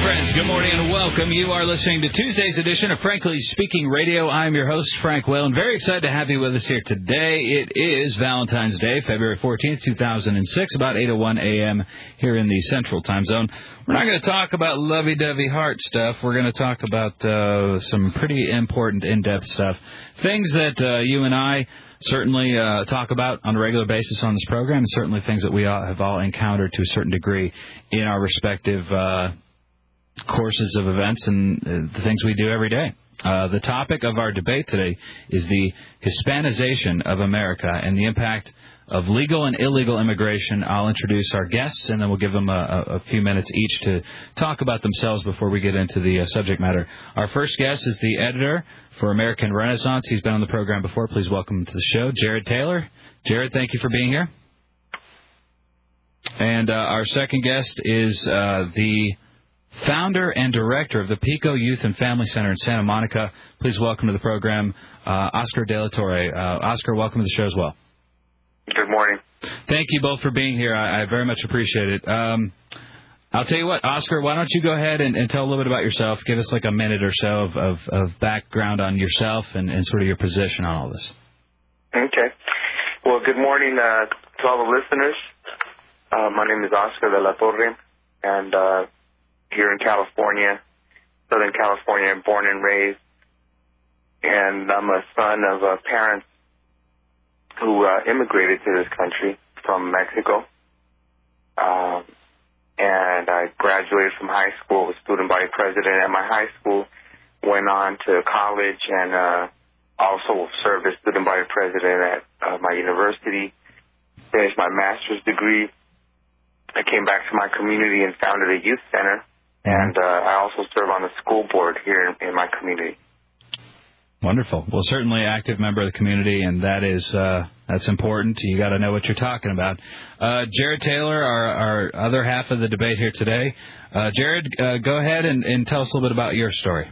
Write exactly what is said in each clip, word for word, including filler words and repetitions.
friends, good morning and welcome. You are listening to Tuesday's edition of Frankly Speaking Radio. I'm your host, Frank Whalen. Very excited to have you with us here today. It is Valentine's Day, February fourteenth, two thousand six, about eight oh one a.m. here in the Central Time Zone. We're not going to talk about lovey-dovey heart stuff. We're going to talk about uh, some pretty important in-depth stuff. Things that uh, you and I certainly uh, talk about on a regular basis on this program, and certainly things that we all have all encountered to a certain degree in our respective uh courses of events and uh, the things we do every day. Uh, the topic of our debate today is the Hispanization of America and the impact of legal and illegal immigration. I'll introduce our guests, and then we'll give them a, a few minutes each to talk about themselves before we get into the uh, subject matter. Our first guest is the editor for American Renaissance. He's been on the program before. Please welcome him to the show, Jared Taylor. Jared, thank you for being here. And uh, our second guest is uh, the founder and director of the Pico Youth and Family Center in Santa Monica. Please welcome to the program, uh, Oscar De La Torre. Uh, Oscar, welcome to the show as well. Good morning. Thank you both for being here. I, I very much appreciate it. Um, I'll tell you what, Oscar, why don't you go ahead and, and tell a little bit about yourself. Give us like a minute or so of, of, of background on yourself and, and sort of your position on all this. Okay. Well, good morning uh, to all the listeners. Uh, my name is Oscar De La Torre, and uh, here in California, Southern California, born and raised. And I'm a son of uh, parents who uh, immigrated to this country from Mexico. Um, and I graduated from high school, was student body president at my high school, went on to college, and uh, also served as student body president at uh, my university, finished my master's degree. I came back to my community and founded a youth center. And uh, I also serve on the school board here in, in my community. Wonderful. Well, certainly an active member of the community, and that is uh, that's important. You got to know what you're talking about. Uh, Jared Taylor, our, our other half of the debate here today. Uh, Jared, uh, go ahead and, and tell us a little bit about your story.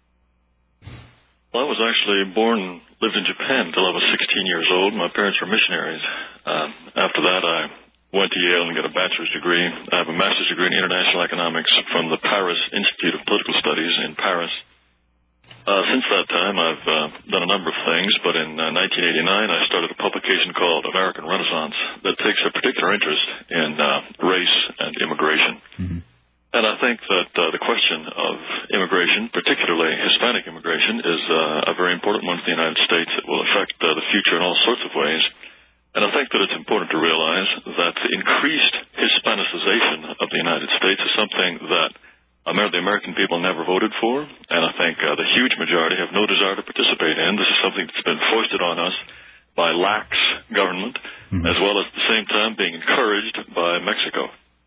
Well, I was actually born and lived in Japan until I was sixteen years old. My parents were missionaries. Uh, after that, I went to Yale and got a bachelor's degree. I have a master's degree in international economics from the Paris Institute of Political Studies in Paris. Uh, since that time, I've uh, done a number of things, but in uh, nineteen eighty-nine, I started a publication called American Renaissance that takes a particular interest in uh, race and immigration. Mm-hmm. And I think that uh, the question of immigration, particularly Hispanic immigration, is uh, a very important one for the United States. It will affect uh, the future in all sorts of ways. And I think that it's important to realize that the increased Hispanicization of the United States is something that the American people never voted for, and I think uh, the huge majority have no desire to participate in. This is something that's been foisted on us by lax government, mm-hmm. as well as at the same time being encouraged by Mexico.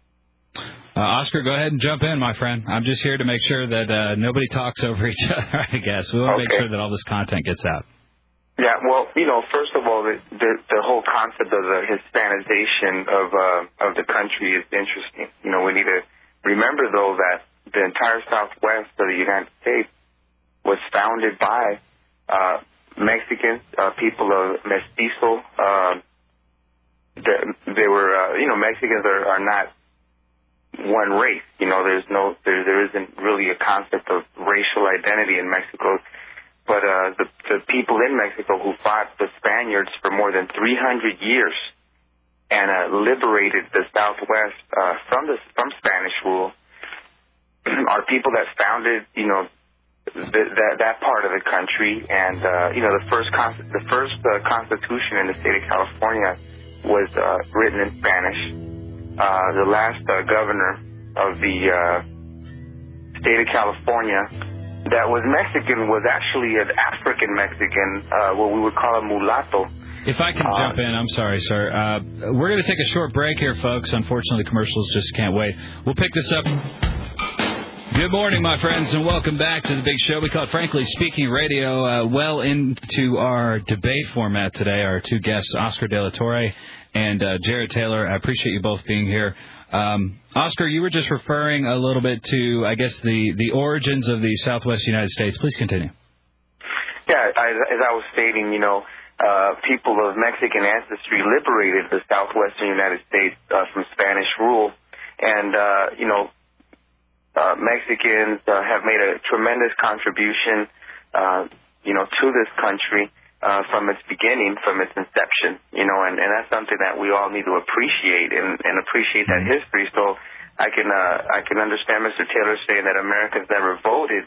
Uh, Oscar, go ahead and jump in, my friend. I'm just here to make sure that uh, nobody talks over each other, I guess. We want to okay. make sure that all this content gets out. Yeah, well, you know, first of all, the the, the whole concept of the Hispanization of uh, of the country is interesting. You know, we need to remember, though, that the entire Southwest of the United States was founded by uh, Mexicans, uh, people of mestizo. Uh, they were, uh, you know, Mexicans are, are not one race. You know, there's no, there there isn't really a concept of racial identity in Mexico. But uh, the, the people in Mexico who fought the Spaniards for more than three hundred years and uh, liberated the Southwest uh, from the from Spanish rule are people that founded, you know, the, that that part of the country. And uh, you know, the first con- the first uh, Constitution in the state of California was uh, written in Spanish. Uh, the last uh, governor of the uh, state of California that was Mexican was actually an African Mexican, uh, what we would call a mulatto. If I can uh, jump in, I'm sorry, sir. Uh, we're going to take a short break here, folks. Unfortunately, the commercials just can't wait. We'll pick this up. Good morning, my friends, and welcome back to the big show. We call it Frankly Speaking Radio. Uh, well into our debate format today, our two guests, Oscar De La Torre and uh, Jared Taylor. I appreciate you both being here. Um, Oscar, you were just referring a little bit to, I guess, the, the origins of the Southwest United States. Please continue. Yeah, I, as I was stating, you know, uh, people of Mexican ancestry liberated the southwestern United States uh, from Spanish rule. And, uh, you know, uh, Mexicans uh, have made a tremendous contribution, uh, you know, to this country uh, from its beginning, from its inception, you know, and, and that's something that we all need to appreciate and, and appreciate that history. So I can uh, I can understand Mister Taylor saying that Americans never voted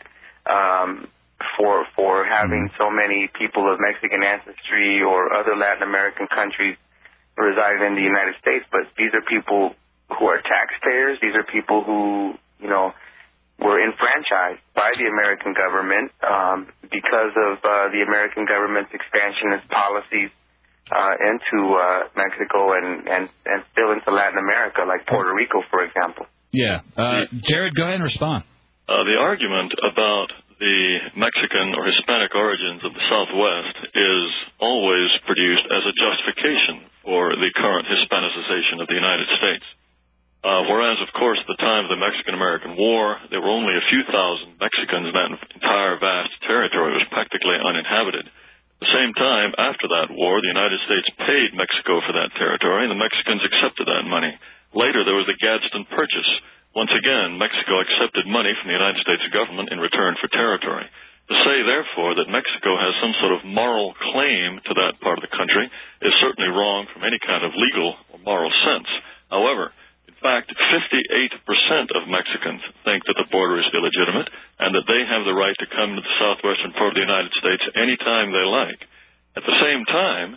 um, for for having so many people of Mexican ancestry or other Latin American countries residing in the United States, but these are people who are taxpayers. These are people who, you know, were enfranchised by the American government um, because of uh, the American government's expansionist policies uh, into uh, Mexico and, and, and still into Latin America, like Puerto Rico, for example. Yeah. Uh, Jared, go ahead and respond. Uh, the argument about the Mexican or Hispanic origins of the Southwest is always produced as a justification for the current Hispanicization of the United States. Uh, whereas, of course, at the time of the Mexican-American War, there were only a few thousand Mexicans, and that entire vast territory was practically uninhabited. At the same time, after that war, the United States paid Mexico for that territory, and the Mexicans accepted that money. Later, there was the Gadsden Purchase. Once again, Mexico accepted money from the United States government in return for territory. To say, therefore, that Mexico has some sort of moral claim to that part of the country is certainly wrong from any kind of legal or moral sense. However, in fact, fifty-eight percent of Mexicans think that the border is illegitimate and that they have the right to come to the southwestern part of the United States anytime they like. At the same time,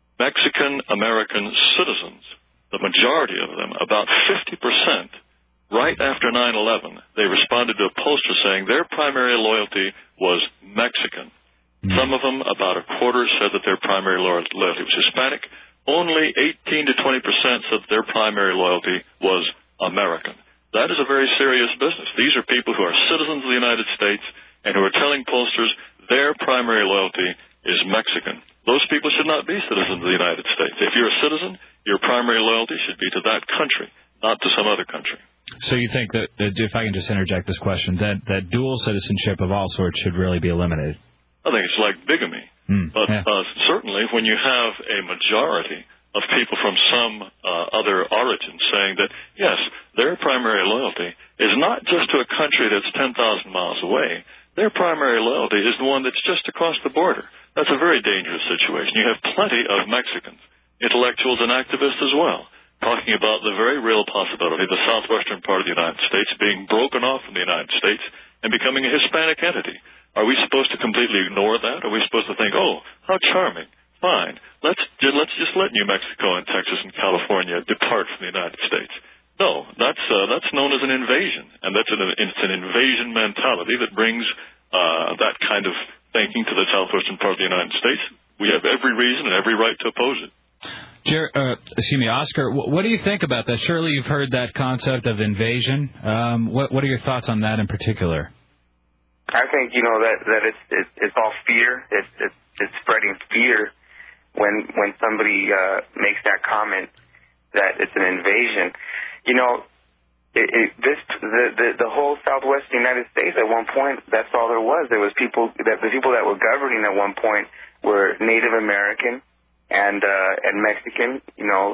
Mexican-American citizens, the majority of them, about fifty percent, right after nine eleven, they responded to a poster saying their primary loyalty was Mexican. Mm. Some of them, about a quarter, said that their primary loyalty was Hispanic. Only eighteen to twenty percent said that their primary loyalty was American. That is a very serious business. These are people who are citizens of the United States and who are telling pollsters their primary loyalty is Mexican. Those people should not be citizens of the United States. If you're a citizen, your primary loyalty should be to that country, not to some other country. So you think that, that, if I can just interject this question, that, that dual citizenship of all sorts should really be eliminated? I think it's like bigamy. Mm, but yeah. uh, certainly when you have a majority of people from some uh, other origin saying that, yes, their primary loyalty is not just to a country that's ten thousand miles away. Their primary loyalty is the one that's just across the border. That's a very dangerous situation. You have plenty of Mexicans, intellectuals and activists as well, talking about the very real possibility of the southwestern part of the United States being broken off from the United States and becoming a Hispanic entity. Are we supposed to completely ignore that? Are we supposed to think, oh, how charming, fine, let's, let's just let New Mexico and Texas and California depart from the United States? No, that's, uh, that's known as an invasion, and that's an, it's an invasion mentality that brings uh, that kind of thinking to the southwestern part of the United States. We have every reason and every right to oppose it. Jer- uh, excuse me, Oscar, what do you think about that? Surely you've heard that concept of invasion. Um, what, what are your thoughts on that in particular? I think, you know, that, that it's, it's, it's all fear. It's, it's, it's spreading fear when, when somebody uh, makes that comment that it's an invasion. You know, it, it, this, the, the, the whole southwest United States at one point, that's all there was. There was people, that the people that were governing at one point were Native American and uh, and Mexican, you know,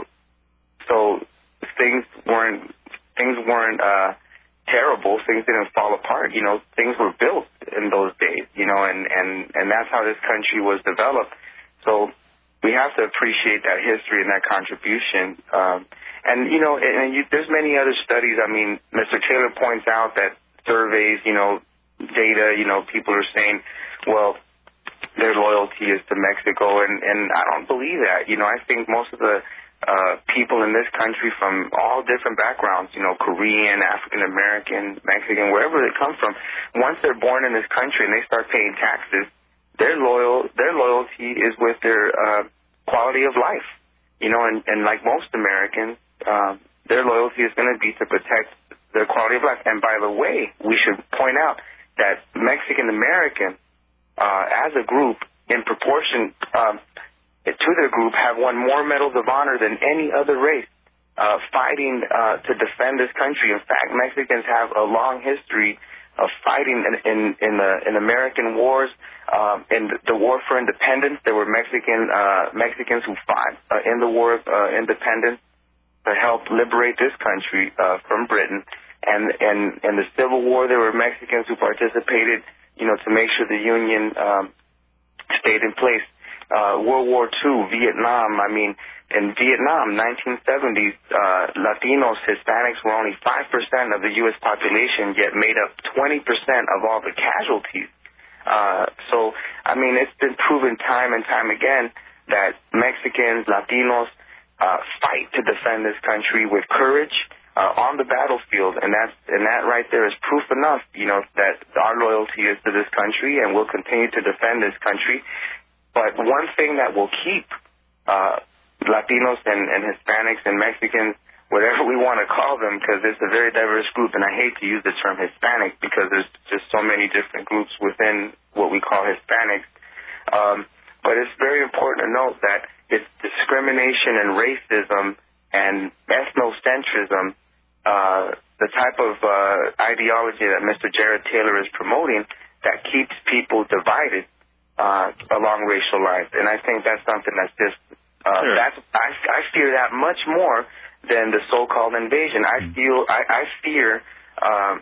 so things weren't things weren't uh, terrible. Things didn't fall apart. You know, things were built in those days. You know, and, and, and that's how this country was developed. So we have to appreciate that history and that contribution. Um, and you know, and, and you, there's many other studies. I mean, Mister Taylor points out that surveys, you know, data. You know, people are saying, well, their loyalty is to Mexico, and, and I don't believe that. You know, I think most of the uh, people in this country from all different backgrounds, you know, Korean, African-American, Mexican, wherever they come from, once they're born in this country and they start paying taxes, their loyal their loyalty is with their uh, quality of life. You know, and, and like most Americans, uh, their loyalty is going to be to protect their quality of life. And by the way, we should point out that Mexican-American, Uh, as a group, in proportion um, to their group, have won more medals of honor than any other race uh, fighting uh, to defend this country. In fact, Mexicans have a long history of fighting in in, in the in American wars. Um, in the War for Independence, there were Mexican uh, Mexicans who fought uh, in the War of uh, Independence to help liberate this country uh, from Britain. and and and the Civil War, there were Mexicans who participated, you know, to make sure the Union um, stayed in place. Uh, World War Two, Vietnam. I mean, in Vietnam, nineteen seventies, uh, Latinos, Hispanics were only five percent of the U S population, yet made up twenty percent of all the casualties. Uh, so, I mean, it's been proven time and time again that Mexicans, Latinos, uh, fight to defend this country with courage uh, on the battlefield, and that's and that right there is proof enough, you know, that our loyalty is to this country, and we'll continue to defend this country. But one thing that will keep uh, Latinos and, and Hispanics and Mexicans, whatever we want to call them, because it's a very diverse group, and I hate to use the term Hispanic because there's just so many different groups within what we call Hispanics. Um, but it's very important to note that it's discrimination and racism and ethnocentrism, uh, the type of uh, ideology that Mister Jared Taylor is promoting, that keeps people divided uh, along racial lines. And I think that's something that's just, uh, sure. that's, I, I fear that much more than the so-called invasion. I feel, I, I fear um,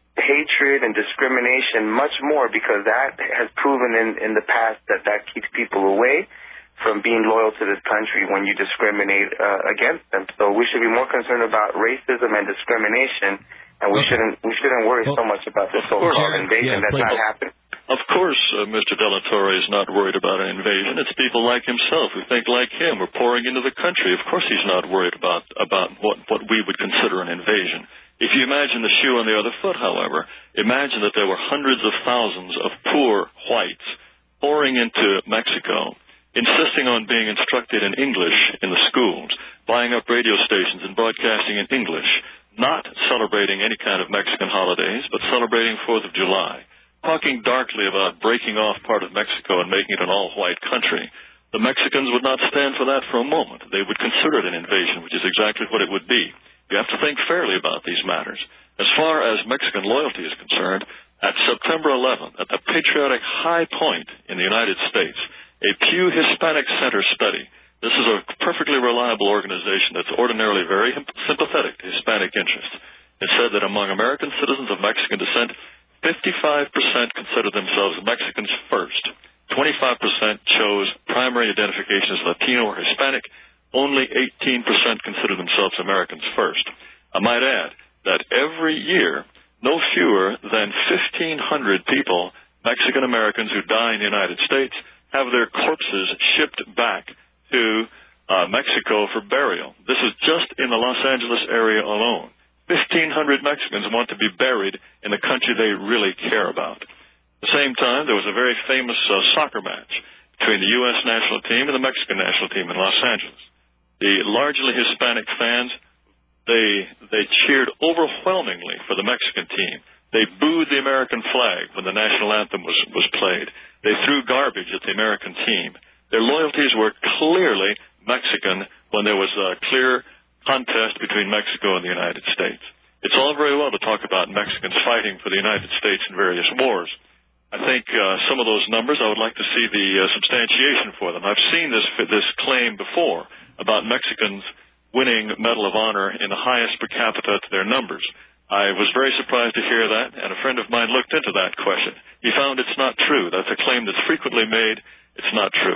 hatred and discrimination much more because that has proven in, in the past that that keeps people away from being loyal to this country when you discriminate uh, against them. So we should be more concerned about racism and discrimination, and we okay. shouldn't we shouldn't worry well, so much about the so-called invasion. Yeah, that's please. not happening. Of course, uh, Mister De La Torre is not worried about an invasion. It's people like himself who think like him are pouring into the country. Of course he's not worried about, about what, what we would consider an invasion. If you imagine the shoe on the other foot, however, imagine that there were hundreds of thousands of poor whites pouring into Mexico, insisting on being instructed in English in the schools, buying up radio stations and broadcasting in English, not celebrating any kind of Mexican holidays, but celebrating fourth of July. Talking darkly about breaking off part of Mexico and making it an all-white country, the Mexicans would not stand for that for a moment. They would consider it an invasion, which is exactly what it would be. You have to think fairly about these matters. As far as Mexican loyalty is concerned, at September eleventh, at the patriotic high point in the United States, a Pew Hispanic Center study, this is a perfectly reliable organization that's ordinarily very sympathetic to Hispanic interests, it said that among American citizens of Mexican descent, fifty-five percent consider themselves Mexicans first. twenty-five percent chose primary identification as Latino or Hispanic. Only eighteen percent consider themselves Americans first. I might add that every year, no fewer than fifteen hundred people, Mexican Americans who die in the United States, have their corpses shipped back to uh, Mexico for burial. This is just in the Los Angeles area alone. fifteen hundred Mexicans want to be buried in the country they really care about. At the same time, there was a very famous uh, soccer match between the U S national team and the Mexican national team in Los Angeles. The largely Hispanic fans, they they cheered overwhelmingly for the Mexican team. They booed the American flag when the national anthem was, was played. They threw garbage at the American team. Their loyalties were clearly Mexican when there was a clear contest between Mexico and the United States. It's all very well to talk about Mexicans fighting for the United States in various wars. I think uh, some of those numbers, I would like to see the uh, substantiation for them. I've seen this this claim before about Mexicans winning Medal of Honor in the highest per capita to their numbers. I was very surprised to hear that, and a friend of mine looked into that question. He found it's not true. That's a claim that's frequently made. It's not true.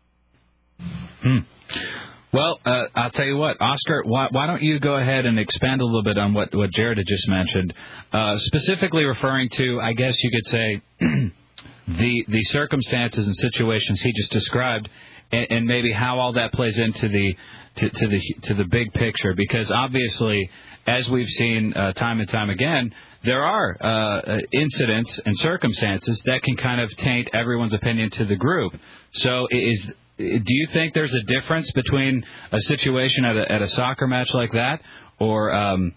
Hmm. Well, uh, I'll tell you what, Oscar, why, why don't you go ahead and expand a little bit on what, what Jared had just mentioned, uh, specifically referring to, I guess you could say, the the circumstances and situations he just described, and, and maybe how all that plays into the to, to the to the big picture, because obviously, as we've seen uh, time and time again, there are uh, incidents and circumstances that can kind of taint everyone's opinion to the group. So is do you think there's a difference between a situation at a, at a soccer match like that, or um,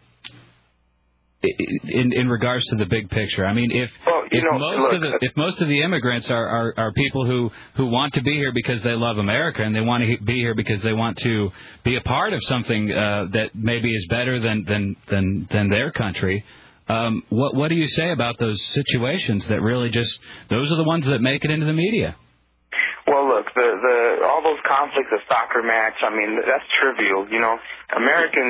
in in regards to the big picture? I mean, if well, if know, most look, of the if most of the immigrants are, are, are people who, who want to be here because they love America and they want to be here because they want to be a part of something uh, that maybe is better than than than, than their country. Um, what what do you say about those situations that really just those are the ones that make it into the media? Well, look, the, the all those conflicts, a soccer match, I mean, that's trivial. You know, Americans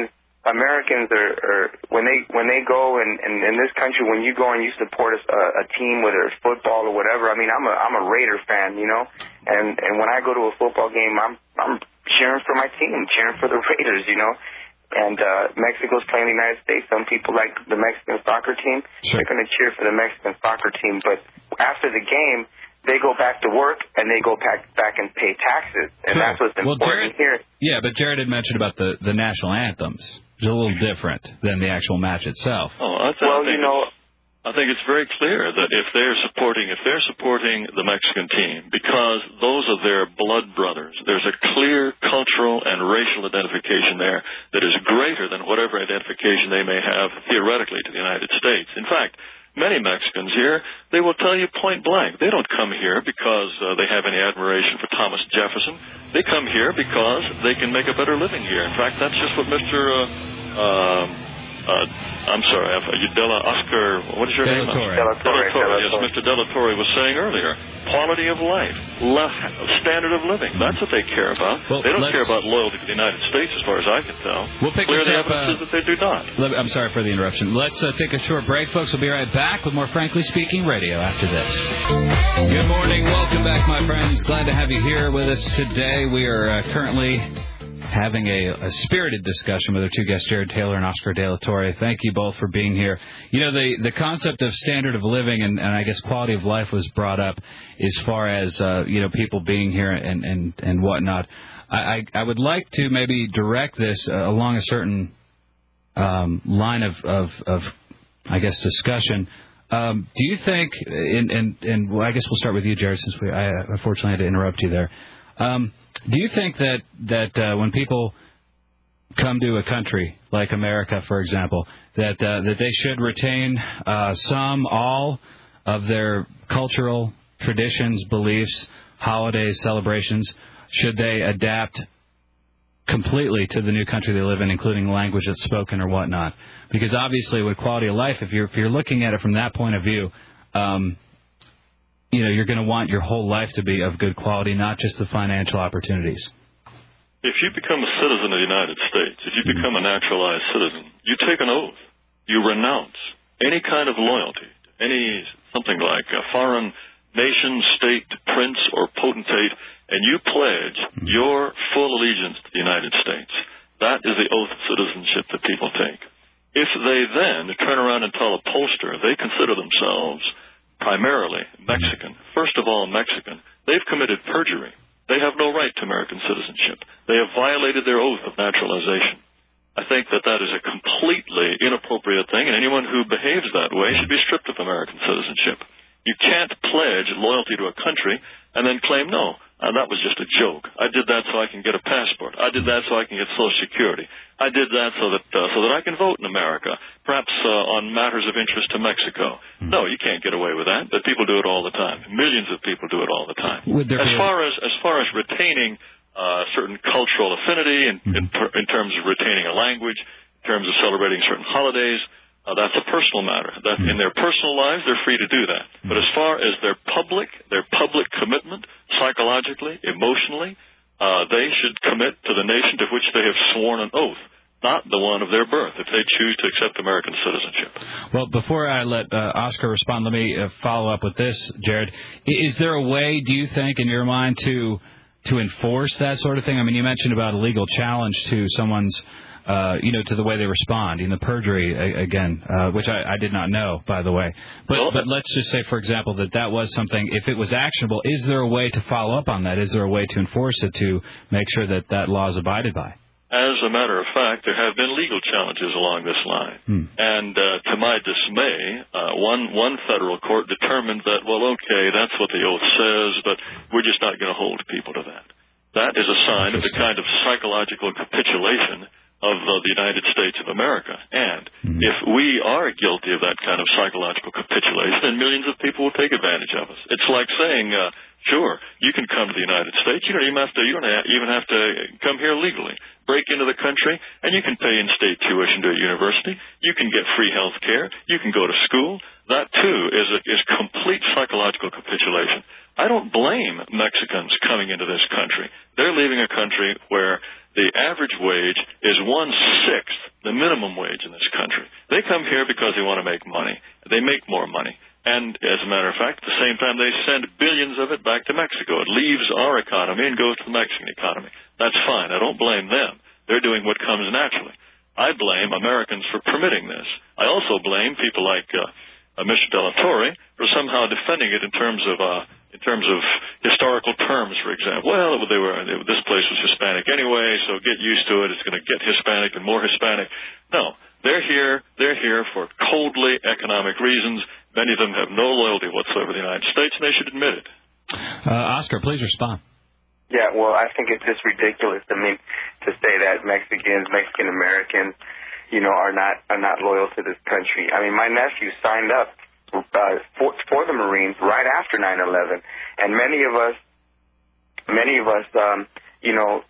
Americans are, are when they when they go and in, in this country, when you go and you support a, a team, whether it's football or whatever. I mean, I'm a I'm a Raider fan, you know, and and when I go to a football game, I'm I'm cheering for my team, cheering for the Raiders, you know. And uh, Mexico's playing the United States. Some people like the Mexican soccer team. Sure. They're going to cheer for the Mexican soccer team. But after the game, they go back to work and they go back back and pay taxes, and sure. that's what's important well, Jared, here. Yeah, but Jared had mentioned about the the national anthems. It's a little different than the actual match itself. Oh, I th- well, I you know, I think it's very clear that if they're supporting if they're supporting the Mexican team because those are their blood brothers, there's a clear cultural and racial identification there that is greater than whatever identification they may have theoretically to the United States. In fact, many Mexicans here, they will tell you point blank, they don't come here because uh, they have any admiration for Thomas Jefferson. They come here because they can make a better living here. In fact, that's just what Mister Uh, uh, uh, I'm sorry, Della Oscar, what is your Della name? Torre. Della Torre. Della Torre. Yes, Mister Della Torre was saying earlier, quality of life, le- standard of living. That's what they care about. Well, they don't care about loyalty to the United States, as far as I can tell. We'll pick Clear this the up, evidence uh, is that they do not. I'm sorry for the interruption. Let's uh, take a short break, folks. We'll be right back with more Frankly Speaking Radio after this. Good morning. Welcome back, my friends. Glad to have you here with us today. We are uh, currently having a, a spirited discussion with our two guests, Jared Taylor and Oscar De La Torre. Thank you both for being here. You know, the, the concept of standard of living and, and I guess quality of life was brought up as far as, uh, you know, people being here and, and, and whatnot. I, I, I would like to maybe direct this uh, along a certain um, line of, of, of, I guess, discussion. Um, do you think, and, and, and well, I guess we'll start with you, Jared, since we, I unfortunately had to interrupt you there. Um, do you think that that uh, when people come to a country like America, for example, that uh, that they should retain uh, some, all of their cultural traditions, beliefs, holidays, celebrations? Should they adapt completely to the new country they live in, including language that's spoken or whatnot? Because obviously, with quality of life, if you're if you're looking at it from that point of view, um, you know, you're going to want your whole life to be of good quality, not just the financial opportunities. If you become a citizen of the United States, if you mm-hmm. become a naturalized citizen, you take an oath. You renounce any kind of loyalty, any something like a foreign nation, state, prince, or potentate, and you pledge mm-hmm. your full allegiance to the United States. That is the oath of citizenship that people take. If they then turn around and tell a pollster they consider themselves primarily Mexican, first of all Mexican, they've committed perjury. They have no right to American citizenship. They have violated their oath of naturalization. I think that that is a completely inappropriate thing, and anyone who behaves that way should be stripped of American citizenship. You can't pledge loyalty to a country and then claim, no, uh, that was just a joke. I did that so I can get a passport. I did that so I can get Social Security. I did that so that uh, so that I can vote in America, perhaps uh, on matters of interest to Mexico. Mm-hmm. No, you can't get away with that. But people do it all the time. Millions of people do it all the time. As far as as far as retaining uh, certain cultural affinity and mm-hmm. in, in terms of retaining a language, in terms of celebrating certain holidays, Uh, that's a personal matter. That in their personal lives, they're free to do that. But as far as their public, their public commitment, psychologically, emotionally, uh, they should commit to the nation to which they have sworn an oath, not the one of their birth, if they choose to accept American citizenship. Well, before I let uh, Oscar respond, let me uh, follow up with this, Jared. Is there a way, do you think, in your mind, to to enforce that sort of thing? I mean, you mentioned about a legal challenge to someone's Uh, you know, to the way they respond, in the perjury, again, uh, which I, I did not know, by the way. But, well, but let's just say, for example, that that was something, if it was actionable, is there a way to follow up on that? Is there a way to enforce it to make sure that that law is abided by? As a matter of fact, there have been legal challenges along this line. Hmm. And uh, to my dismay, uh, one, one federal court determined that, well, okay, that's what the oath says, but we're just not going to hold people to that. That is a sign of the kind of psychological capitulation of uh, the United States of America. And mm-hmm. if we are guilty of that kind of psychological capitulation, then millions of people will take advantage of us. It's like saying, uh, sure, you can come to the United States. You don't even have to, you don't even have to come here legally. Break into the country, and you can pay in-state tuition to a university. You can get free health care. You can go to school. That, too, is a, is complete psychological capitulation. I don't blame Mexicans coming into this country. They're leaving a country where the average wage is one-sixth the the minimum wage in this country. They come here because they want to make money. They make more money. And as a matter of fact, at the same time, they send billions of it back to Mexico. It leaves our economy and goes to the Mexican economy. That's fine. I don't blame them. They're doing what comes naturally. I blame Americans for permitting this. I also blame people like uh, uh, Mister De La Torre for somehow defending it in terms of uh, in terms of historical terms. For example, well, they were they, this place was Hispanic anyway, so get used to it. It's going to get Hispanic and more Hispanic. No, they're here. They're here for coldly economic reasons. Many of them have no loyalty whatsoever to the United States, and they should admit it. Uh, Oscar, please respond. Yeah, well, I think it's just ridiculous. I mean, to say that Mexicans, Mexican Americans, you know, are not are not loyal to this country. I mean, my nephew signed up uh, for, for the Marines right after nine eleven, and many of us, many of us, um, you know,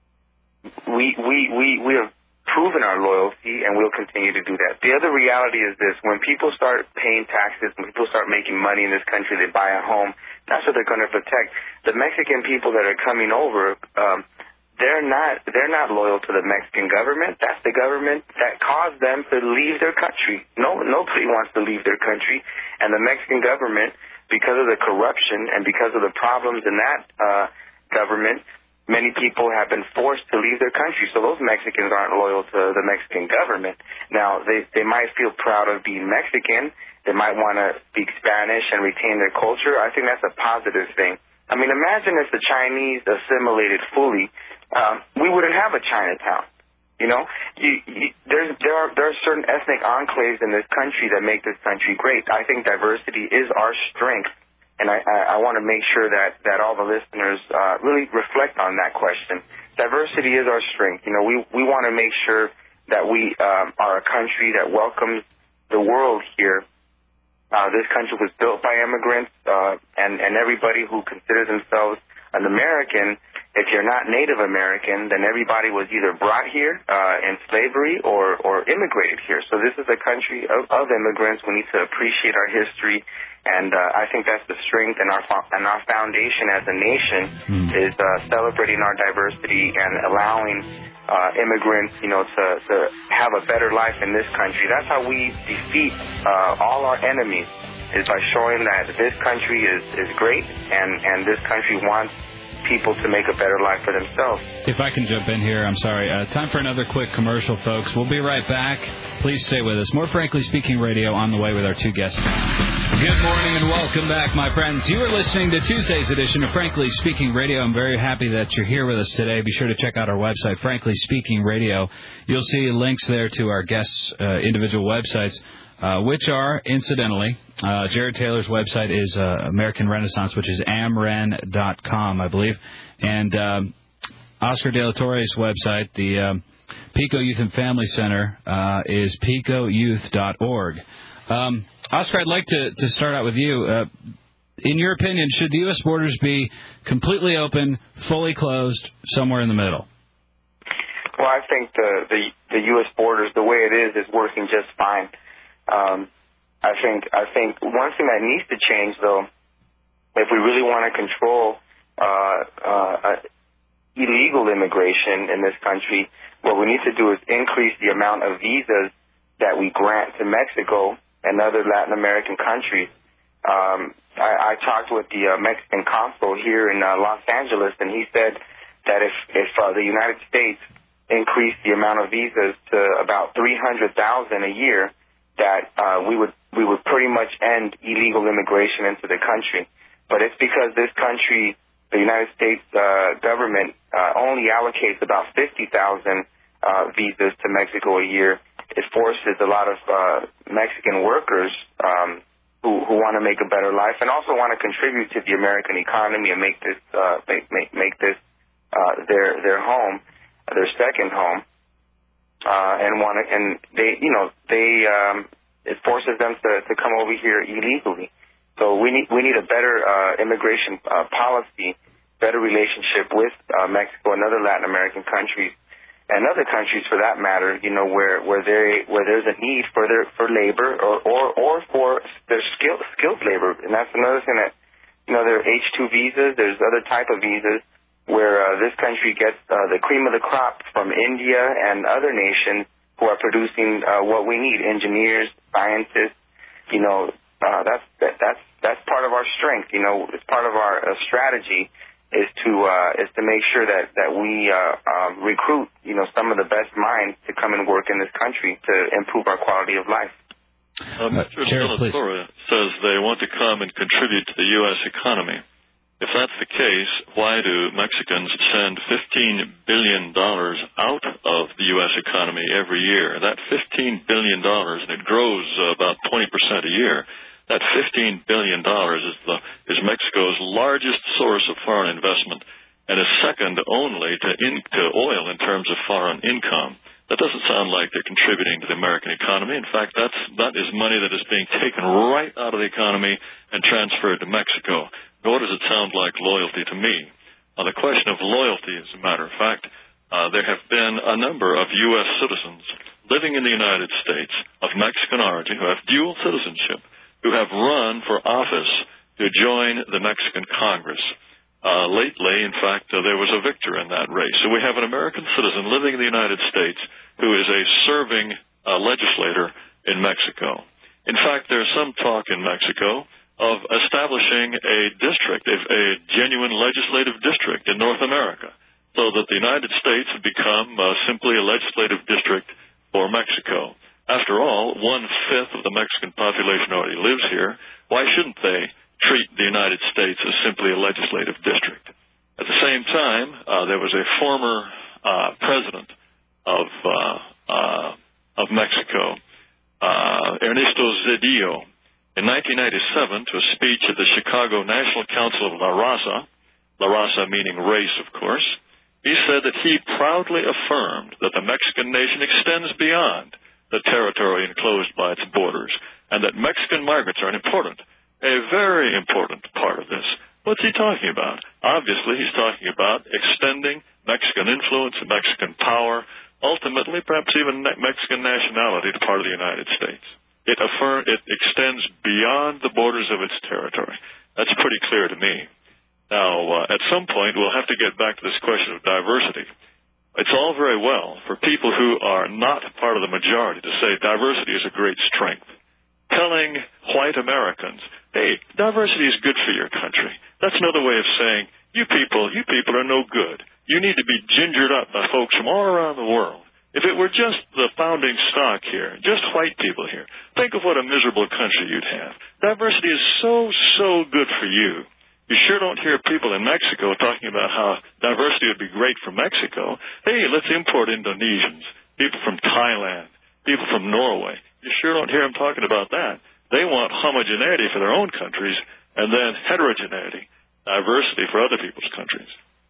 we we we we have proven our loyalty, and we'll continue to do that. The other reality is this: when people start paying taxes, when people start making money in this country, they buy a home. That's what they're going to protect. The Mexican people that are coming over, um, they're not they're not loyal to the Mexican government. That's the government that caused them to leave their country. No, nobody wants to leave their country, and the Mexican government, because of the corruption and because of the problems in that uh, government, many people have been forced to leave their country. So those Mexicans aren't loyal to the Mexican government. Now, they they might feel proud of being Mexican. They might want to speak Spanish and retain their culture. I think that's a positive thing. I mean, imagine if the Chinese assimilated fully, um, we wouldn't have a Chinatown. You know, you, you, there's, there are there are certain ethnic enclaves in this country that make this country great. I think diversity is our strength, and I, I, I want to make sure that, that all the listeners uh, really reflect on that question. Diversity is our strength. You know, we, we want to make sure that we um, are a country that welcomes the world here. Uh, this country was built by immigrants, uh, and, and everybody who considers themselves an American, if you're not Native American, then everybody was either brought here uh, in slavery or, or immigrated here. So this is a country of, of immigrants. We need to appreciate our history, and uh, I think that's the strength and our and our foundation as a nation mm. is uh, celebrating our diversity and allowing uh, immigrants, you know, to, to have a better life in this country. That's how we defeat uh, all our enemies, is by showing that this country is, is great and, and this country wants people to make a better life for themselves. If I can jump in here, I'm sorry. Uh, time for another quick commercial, folks. We'll be right back. Please stay with us. More Frankly Speaking Radio on the way with our two guests. Good morning and welcome back, my friends. You are listening to Tuesday's edition of Frankly Speaking Radio. I'm very happy that you're here with us today. Be sure to check out our website, Frankly Speaking Radio. You'll see links there to our guests' uh, individual websites. Uh, which are, incidentally, uh, Jared Taylor's website is uh, American Renaissance, which is amren dot com, I believe. And um, Oscar De La Torre's website, the um, Pico Youth and Family Center, uh, is pico youth dot org. Um, Oscar, I'd like to, to start out with you. Uh, in your opinion, should the U S borders be completely open, fully closed, somewhere in the middle? Well, I think the, the, the U S borders, the way it is, is working just fine. Um, I think I think one thing that needs to change, though, if we really want to control uh, uh, illegal immigration in this country, what we need to do is increase the amount of visas that we grant to Mexico and other Latin American countries. Um, I, I talked with the uh, Mexican consul here in uh, Los Angeles, and he said that if, if uh, the United States increased the amount of visas to about three hundred thousand a year, that uh, we would we would pretty much end illegal immigration into the country. But it's because this country, the United States uh, government, uh, only allocates about fifty thousand uh, visas to Mexico a year. It forces a lot of uh, Mexican workers um, who, who want to make a better life and also want to contribute to the American economy and make this uh, make, make, make this uh, their their home, their second home. Uh, and want to, and they, you know, they, um, it forces them to, to come over here illegally. So we need, we need a better, uh, immigration, uh, policy, better relationship with, uh, Mexico and other Latin American countries and other countries for that matter, you know, where, where they, where there's a need for their, for labor or, or, or for their skilled, skilled labor. And that's another thing that, you know, there are H two visas, there's other type of visas, where uh, this country gets uh, the cream of the crop from India and other nations who are producing uh, what we need, engineers, scientists. You know, uh, that's that, that's that's part of our strength. You know, it's part of our uh, strategy is to uh, is to make sure that that we uh, um, recruit, you know, some of the best minds to come and work in this country to improve our quality of life. Uh, Mister Delatorre says they want to come and contribute to the U S economy. If that's the case, why do Mexicans send fifteen billion dollars out of the U S economy every year? That fifteen billion dollars, and it grows uh, about twenty percent a year, that fifteen billion dollars is, the, is Mexico's largest source of foreign investment and is second only to, in, to oil in terms of foreign income. That doesn't sound like they're contributing to the American economy. In fact, that's, that is money that is being taken right out of the economy and transferred to Mexico. Nor does it sound like loyalty to me. On the question of loyalty, as a matter of fact, uh, there have been a number of U S citizens living in the United States of Mexican origin who have dual citizenship, who have run for office to join the Mexican Congress. Uh, lately, in fact, uh, there was a victor in that race. So we have an American citizen living in the United States who is a serving uh, legislator in Mexico. In fact, there's some talk in Mexico of establishing a district, a, a genuine legislative district in North America, so that the United States would become uh, simply a legislative district for Mexico. After all, one-fifth of the Mexican population already lives here. Why shouldn't they treat the United States as simply a legislative district? At the same time, uh, there was a former uh, president of uh, uh, of Mexico, uh, Ernesto Zedillo, in nineteen ninety-seven, to a speech at the Chicago National Council of La Raza, La Raza meaning race, of course, he said that he proudly affirmed that the Mexican nation extends beyond the territory enclosed by its borders, and that Mexican migrants are an important, a very important part of this. What's he talking about? Obviously, he's talking about extending Mexican influence and Mexican power, ultimately perhaps even Mexican nationality to part of the United States. It, affirm, it extends beyond the borders of its territory. That's pretty clear to me. Now, uh, at some point, we'll have to get back to this question of diversity. It's all very well for people who are not part of the majority to say diversity is a great strength. Telling white Americans, hey, diversity is good for your country. That's another way of saying, you people, you people are no good. You need to be gingered up by folks from all around the world. If it were just the founding stock here, just white people here, think of what a miserable country you'd have. Diversity is so, so good for you. You sure don't hear people in Mexico talking about how diversity would be great for Mexico. Hey, let's import Indonesians, people from Thailand, people from Norway. You sure don't hear them talking about that. They want homogeneity for their own countries and then heterogeneity, diversity for other people's countries.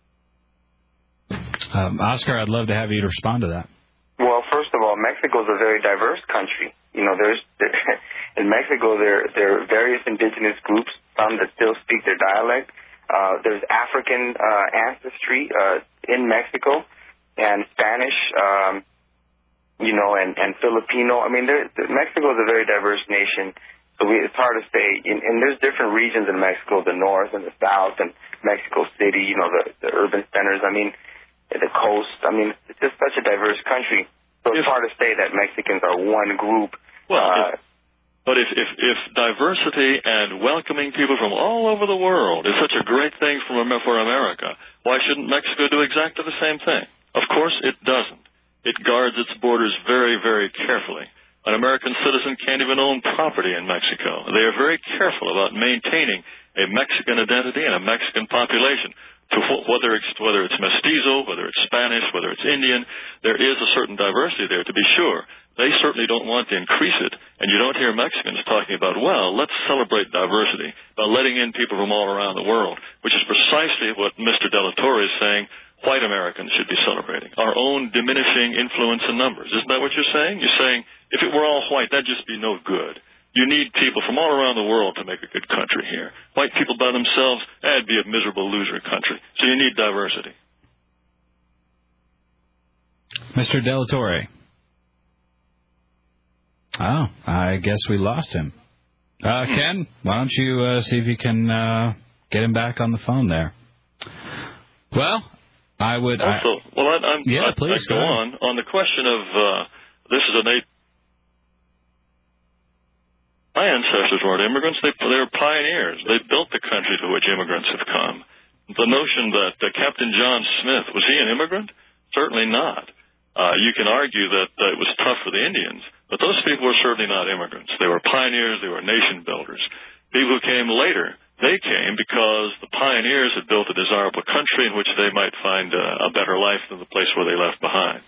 Um, Oscar, I'd love to have you to respond to that. Well, first of all, Mexico is a very diverse country. You know, there's there, in Mexico there there are various indigenous groups, some that still speak their dialect. Uh, there's African uh, ancestry uh, in Mexico, and Spanish, um, you know, and, and Filipino. I mean, there, Mexico is a very diverse nation, so we, it's hard to say. And, and there's different regions in Mexico, the north and the south, and Mexico City, you know, the, the urban centers. I mean, the coast. I mean, it's just such a diverse country. So it's if, hard to say that Mexicans are one group. Well, uh, if, but if, if, if diversity and welcoming people from all over the world is such a great thing for, for America, why shouldn't Mexico do exactly the same thing? Of course it doesn't. It guards its borders very, very carefully. An American citizen can't even own property in Mexico. They are very careful about maintaining a Mexican identity and a Mexican population. To whether it's, whether it's mestizo, whether it's Spanish, whether it's Indian, there is a certain diversity there, to be sure. They certainly don't want to increase it, and you don't hear Mexicans talking about, well, let's celebrate diversity by letting in people from all around the world, which is precisely what Mister Delatorre is saying white Americans should be celebrating, our own diminishing influence in numbers. Isn't that what you're saying? You're saying, if it were all white, that'd just be no good. You need people from all around the world to make a good country here. White people by themselves, that'd be a miserable loser country. So you need diversity. Mister Delatorre. Oh, I guess we lost him. Uh, hmm. Ken, why don't you uh, see if you can uh, get him back on the phone there? Well, I would... Also, I, well, I, I'm, yeah, I, please I go on. On the question of... Uh, this is a nation. My ancestors weren't immigrants. They, they were pioneers. They built the country to which immigrants have come. The notion that uh, Captain John Smith, was he an immigrant? Certainly not. Uh, you can argue that uh, it was tough for the Indians, but those people were certainly not immigrants. They were pioneers. They were nation builders. People who came later, they came because the pioneers had built a desirable country in which they might find uh, a better life than the place where they left behind.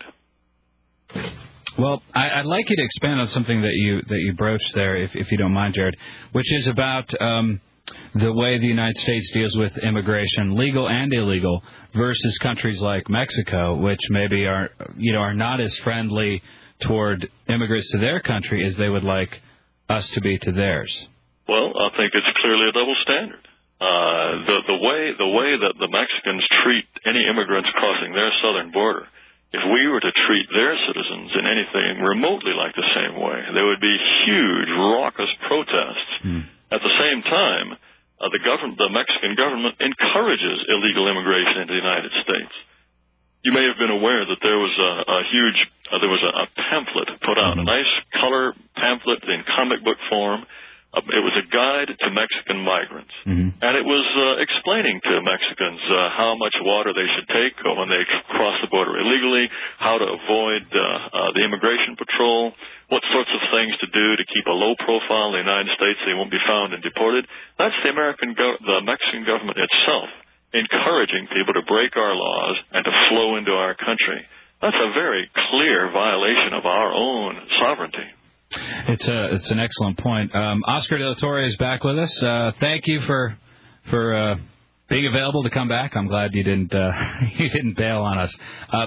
Well, I, I'd like you to expand on something that you that you broached there, if, if you don't mind, Jared, which is about um, the way the United States deals with immigration, legal and illegal, versus countries like Mexico, which maybe are you know are not as friendly toward immigrants to their country as they would like us to be to theirs. Well, I think it's clearly a double standard. Uh, the the way the way that the Mexicans treat any immigrants crossing their southern border. If we were to treat their citizens in anything remotely like the same way, there would be huge, raucous protests. Mm. At the same time, uh, the government, the Mexican government encourages illegal immigration into the United States. You may have been aware that there was a, a huge, uh, there was a, a pamphlet put out, mm-hmm. a nice color pamphlet in comic book form. Uh, it was a guide to Mexican migrants, mm-hmm. and it was uh, explaining to Mexicans uh, how much water they should take when they cross the border illegally, how to avoid uh, uh, the immigration patrol, what sorts of things to do to keep a low profile in the United States so they won't be found and deported. That's the American, go- the Mexican government itself encouraging people to break our laws and to flow into our country. That's a very clear violation of our own sovereignty. It's a it's an excellent point. Um, Oscar De La Torre is back with us. Uh, thank you for for uh, being available to come back. I'm glad you didn't uh, you didn't bail on us. Uh,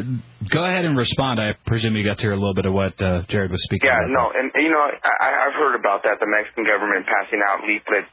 go ahead and respond. I presume you got to hear a little bit of what uh, Jared was speaking yeah, about. Yeah, no, and you know I, I've heard about that. The Mexican government passing out leaflets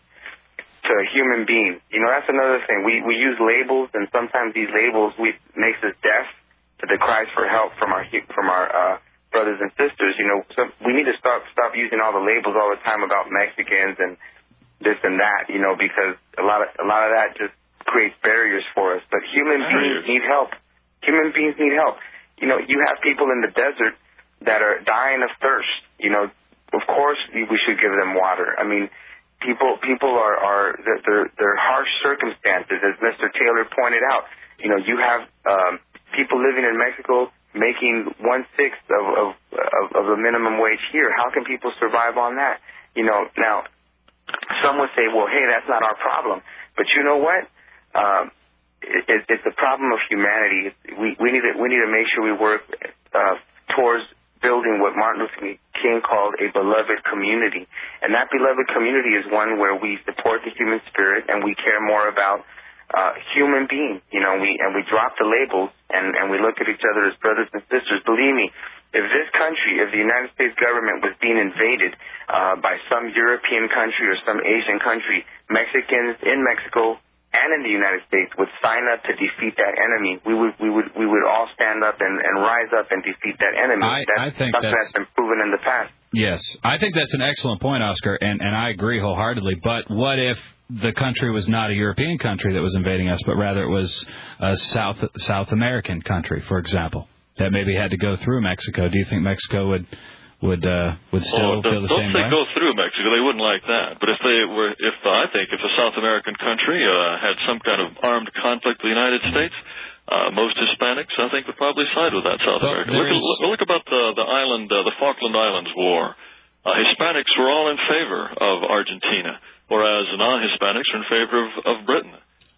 to human beings. You know, that's another thing. We we use labels, and sometimes these labels we makes us deaf to the cries for help from our from our. Uh, brothers and sisters, you know, so we need to stop stop using all the labels all the time about Mexicans and this and that, you know, because a lot of a lot of that just creates barriers for us. But human beings need help. Human beings need help. You know, you have people in the desert that are dying of thirst. You know, of course we should give them water. I mean, people people are are they're they're harsh circumstances, as Mister Taylor pointed out. You know, you have um, people living in Mexico making one-sixth of, of, of, of the minimum wage here. How can people survive on that? You know, now, some would say, well, hey, that's not our problem. But you know what? Um, it, it's the problem of humanity. We, we, need to, we need to make sure we work uh, towards building what Martin Luther King called a beloved community. And that beloved community is one where we support the human spirit and we care more about Uh, human being, you know, we and we drop the labels and, and we look at each other as brothers and sisters. Believe me, if this country, if the United States government was being invaded uh, by some European country or some Asian country, Mexicans in Mexico and in the United States would sign up to defeat that enemy. We would we would we would all stand up and, and rise up and defeat that enemy. I, that's I think something that's, that's been proven in the past. Yes, I think that's an excellent point, Oscar, and, and I agree wholeheartedly. But what if the country was not a European country that was invading us, but rather it was a South South American country, for example, that maybe had to go through Mexico? Do you think Mexico would would uh, would still oh, feel the don't same say way? Go through Mexico. They wouldn't like that. But if they were, if uh, I think if a South American country uh, had some kind of armed conflict with the United States, uh, most Hispanics, I think, would probably side with that South well, America. Look, look, look about the the island, uh, the Falkland Islands War. Uh, Hispanics were all in favor of Argentina, whereas non-Hispanics are in favor of, of Britain.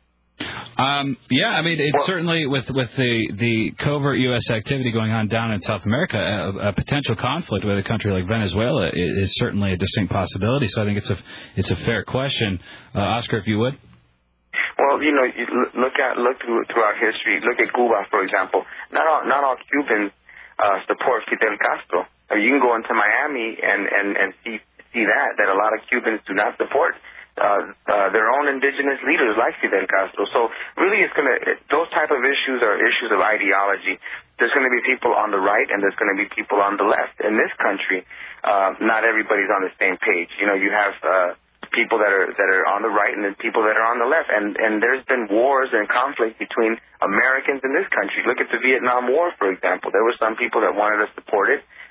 Um, yeah, I mean, it's well, certainly with with the, the covert U S activity going on down in South America, a, a potential conflict with a country like Venezuela is, is certainly a distinct possibility. So I think it's a it's a fair question, uh, Oscar, if you would. Well, you know, you look at look through, throughout history. Look at Cuba, for example. Not all not all Cubans uh, support Fidel Castro. I mean, you can go into Miami and, and, and see see that that a lot of Cubans do not support uh, uh, their own indigenous leaders like Fidel Castro. So really, it's gonna those type of issues are issues of ideology. There's going to be people on the right and there's going to be people on the left. In this country, uh, not everybody's on the same page. You know, you have uh, people that are that are on the right and then people that are on the left. And and there's been wars and conflict between Americans in this country. Look at the Vietnam War, for example. There were some people that wanted to support it.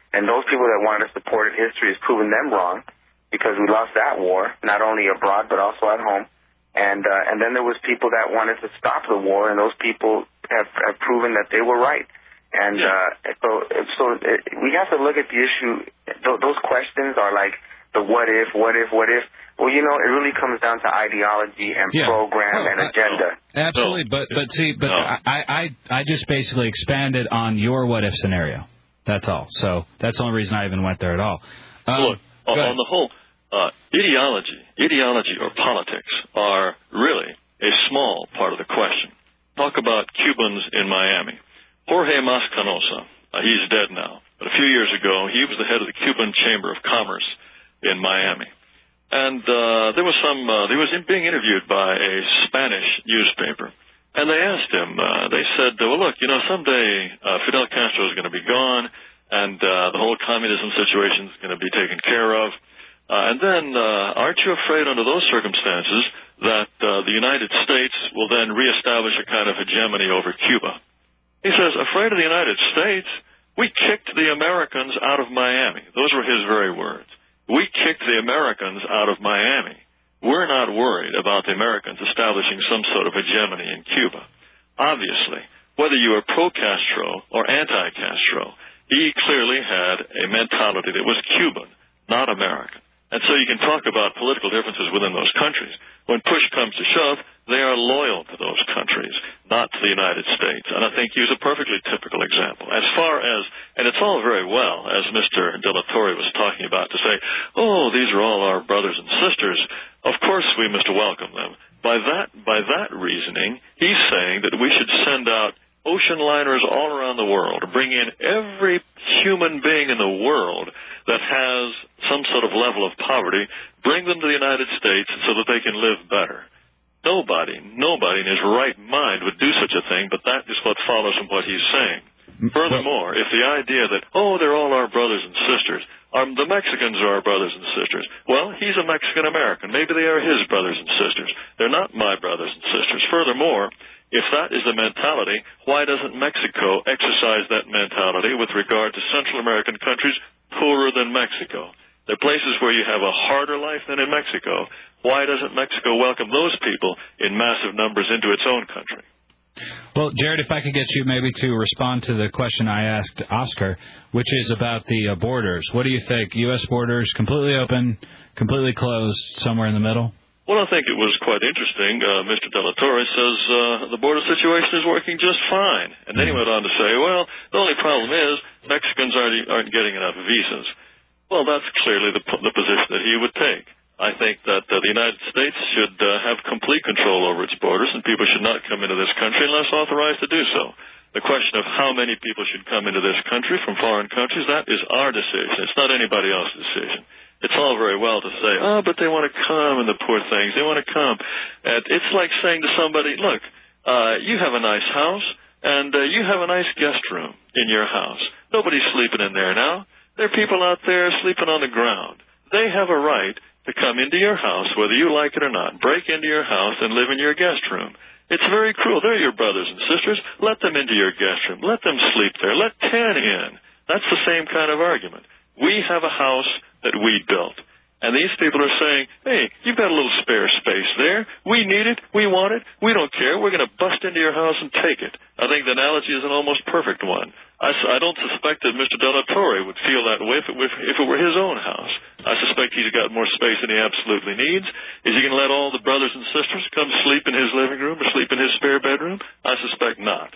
And those people that wanted to support it, history has proven them wrong because we lost that war, not only abroad but also at home. And uh, and then there was people that wanted to stop the war, and those people have, have proven that they were right. And uh, so so it, we have to look at the issue. Th- those questions are like the what if, what if, what if. Well, you know, it really comes down to ideology and yeah. program oh, and agenda. Absolutely, but but see, but no. I, I I just basically expanded on your what if scenario. That's all. So that's the only reason I even went there at all. Um, Look, on, on the whole, uh, ideology, ideology or politics are really a small part of the question. Talk about Cubans in Miami. Jorge Mascanosa, uh, he's dead now, but a few years ago he was the head of the Cuban Chamber of Commerce in Miami. And uh, there was some, uh, he was in, being interviewed by a Spanish newspaper. And they asked him, uh, they said, well, look, you know, someday uh, Fidel Castro is going to be gone, and uh, the whole communism situation is going to be taken care of. Uh, and then uh, aren't you afraid under those circumstances that uh, the United States will then reestablish a kind of hegemony over Cuba? He says, afraid of the United States? We kicked the Americans out of Miami. Those were his very words. We kicked the Americans out of Miami. We're not worried about the Americans establishing some sort of hegemony in Cuba. Obviously, whether you were pro-Castro or anti-Castro, he clearly had a mentality that was Cuban, not American. And so you can talk about political differences within those countries. When push comes to shove, they are loyal to those countries, not to the United States. And I think he was a perfectly typical example. As far as, and it's all very well, as Mister De La Torre was talking about, to say, oh, these are all our brothers and sisters. Of course we must welcome them. By that, by that reasoning, he's saying that we should send out ocean liners all around the world, bring in every human being in the world that has some sort of level of poverty, bring them to the United States so that they can live better. Nobody, nobody in his right mind would do such a thing, but that is what follows from what he's saying. Furthermore, if the idea that, oh, they're all our brothers and sisters, um, the Mexicans are our brothers and sisters, well, he's a Mexican-American. Maybe they are his brothers and sisters. They're not my brothers and sisters. Furthermore, if that is the mentality, why doesn't Mexico exercise that mentality with regard to Central American countries poorer than Mexico? There are places where you have a harder life than in Mexico. Why doesn't Mexico welcome those people in massive numbers into its own country? Well, Jared, if I could get you maybe to respond to the question I asked Oscar, which is about the uh, borders. What do you think? U S borders completely open, completely closed, somewhere in the middle? Well, I think it was quite interesting. Uh, Mister De La Torre says uh, the border situation is working just fine. And then he went on to say, well, the only problem is Mexicans aren't, aren't getting enough visas. Well, that's clearly the, the position that he would take. I think that uh, the United States should uh, have complete control over its borders, and people should not come into this country unless authorized to do so. The question of how many people should come into this country from foreign countries, that is our decision. It's not anybody else's decision. It's all very well to say, oh, but they want to come, and the poor things, they want to come. And it's like saying to somebody, look, uh, you have a nice house, and uh, you have a nice guest room in your house. Nobody's sleeping in there now. There are people out there sleeping on the ground. They have a right to come into your house, whether you like it or not, break into your house and live in your guest room. It's very cruel. They're your brothers and sisters. Let them into your guest room. Let them sleep there. Let ten in. That's the same kind of argument. We have a house that we built. And these people are saying, hey, you've got a little spare space there. We need it. We want it. We don't care. We're going to bust into your house and take it. I think the analogy is an almost perfect one. I, I don't suspect that Mister De La Torre would feel that way if it, were, if it were his own house. I suspect he's got more space than he absolutely needs. Is he going to let all the brothers and sisters come sleep in his living room or sleep in his spare bedroom? I suspect not.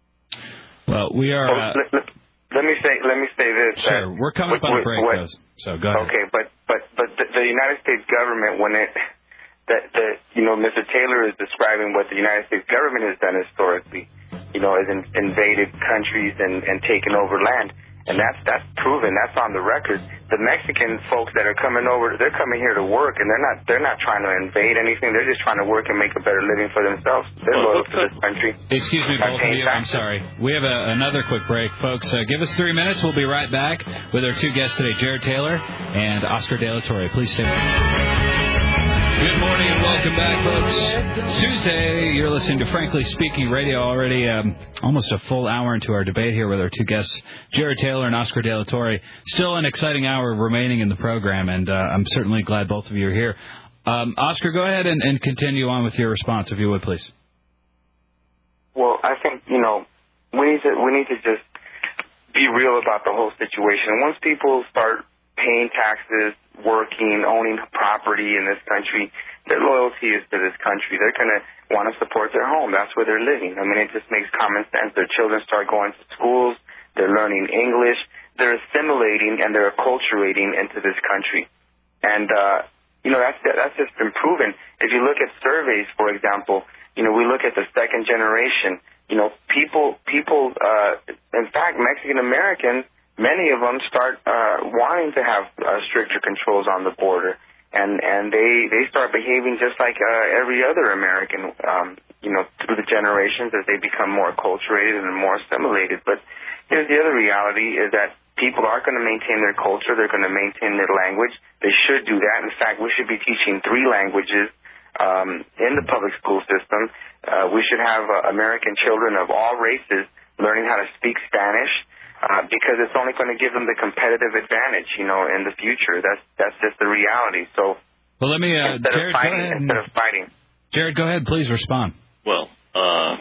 Well, we are... Uh... Oh, let, let me say let me say this. Sure, that, we're coming up on a break, what, so go ahead. Okay, but, but, but the, the United States government, when it... That, that, you know, Mister Taylor is describing what the United States government has done historically, you know, has in, invaded countries and, and taken over land. And that's that's proven. That's on the record. The Mexican folks that are coming over, they're coming here to work, and they're not they're not trying to invade anything. They're just trying to work and make a better living for themselves. They're loyal to this country. Excuse me, both of you. I'm sorry. We have a, another quick break, folks. Uh, give us three minutes. We'll be right back with our two guests today, Jared Taylor and Oscar De La Torre. Please stay with us. Good morning and welcome back, folks. It's Tuesday. You're listening to Frankly Speaking Radio. Already um, almost a full hour into our debate here with our two guests, Jared Taylor and Oscar De La Torre. Still an exciting hour remaining in the program, and uh, I'm certainly glad both of you are here. Um, Oscar, go ahead and, and continue on with your response, if you would, please. Well, I think, you know, we need to we need to just be real about the whole situation. Once people start paying taxes, working, owning property in this country, their loyalty is to this country. They're going to want to support their home. That's where they're living. I mean, it just makes common sense. Their children start going to schools. They're learning English. They're assimilating and they're acculturating into this country. And, uh, you know, that's, that's just been proven. If you look at surveys, for example, you know, we look at the second generation, you know, people, people, uh, in fact, Mexican Americans, many of them start uh, wanting to have uh, stricter controls on the border, and and they they start behaving just like uh, every other American, um, you know, through the generations as they become more acculturated and more assimilated. But here's the other reality: is that people are going to maintain their culture, they're going to maintain their language. They should do that. In fact, we should be teaching three languages um, in the public school system. Uh, we should have uh, American children of all races learning how to speak Spanish. Uh, because it's only going to give them the competitive advantage, you know, in the future. That's that's just the reality. So, well, let me, uh, instead, Jared, of fighting, go ahead instead of fighting. Jared, go ahead. Please respond. Well, uh,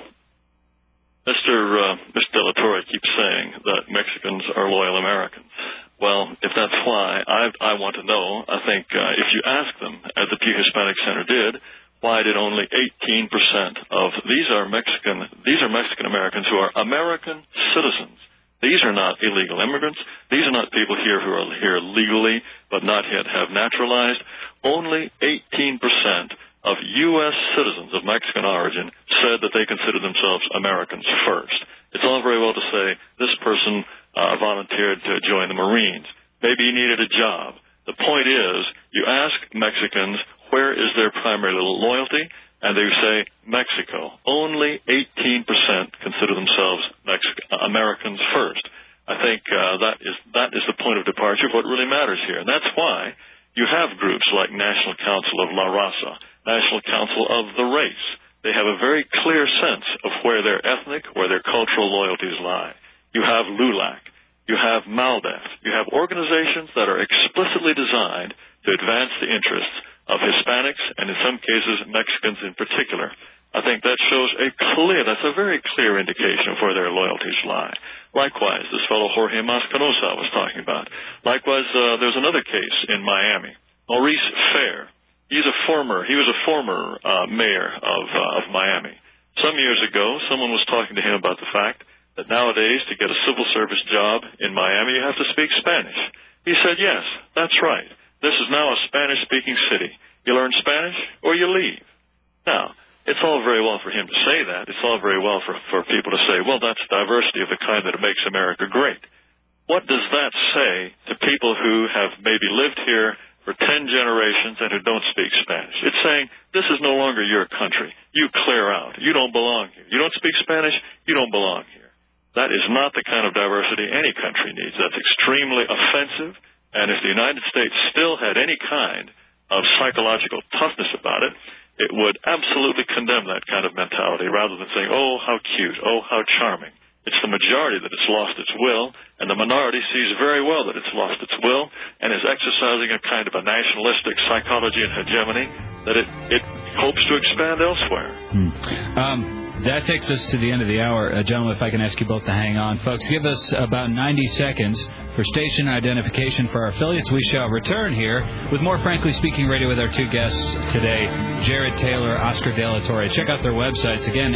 Mister Uh, Mister De La Torre keeps saying that Mexicans are loyal Americans. Well, if that's why, I, I want to know, I think uh, if you ask them, as the Pew Hispanic Center did, why did only eighteen percent of these are Mexican, these are Mexican Americans who are American citizens. These are not illegal immigrants. These are not people here who are here legally but not yet have naturalized. Only eighteen percent of U S citizens of Mexican origin said that they consider themselves Americans first. It's all very well to say this person uh, volunteered to join the Marines. Maybe he needed a job. The point is, you ask Mexicans where is their primary loyalty, and they say Mexico. Only eighteen percent consider themselves Mexican, Americans first. I think uh, that is that is the point of departure of what really matters here. And that's why you have groups like National Council of La Raza, National Council of the Race. They have a very clear sense of where their ethnic, where their cultural loyalties lie. You have LULAC. You have MALDEF. You have organizations that are explicitly designed to advance the interests of Hispanics and, in some cases, Mexicans in particular. I think that shows a clear, that's a very clear indication of where their loyalties lie. Likewise, this fellow Jorge Mascanosa was talking about. Likewise, uh, there's another case in Miami. Maurice Fair. He's a former, he was a former uh, mayor of, uh, of Miami. Some years ago, someone was talking to him about the fact that nowadays, to get a civil service job in Miami, you have to speak Spanish. He said, yes, that's right. This is now a Spanish-speaking city. You learn Spanish or you leave. Now, it's all very well for him to say that. It's all very well for, for people to say, well, that's diversity of the kind that makes America great. What does that say to people who have maybe lived here for ten generations and who don't speak Spanish? It's saying, this is no longer your country. You clear out. You don't belong here. You don't speak Spanish, you don't belong here. That is not the kind of diversity any country needs. That's extremely offensive. And if the United States still had any kind of psychological toughness about it, it would absolutely condemn that kind of mentality rather than saying, oh, how cute, oh, how charming. It's the majority that has lost its will, and the minority sees very well that it's lost its will and is exercising a kind of a nationalistic psychology and hegemony that it, it hopes to expand elsewhere. Hmm. Um, That takes us to the end of the hour. Uh, gentlemen, if I can ask you both to hang on. Folks, give us about ninety seconds for station identification for our affiliates. We shall return here with more Frankly Speaking Radio with our two guests today, Jared Taylor, Oscar De La Torre. Check out their websites. Again,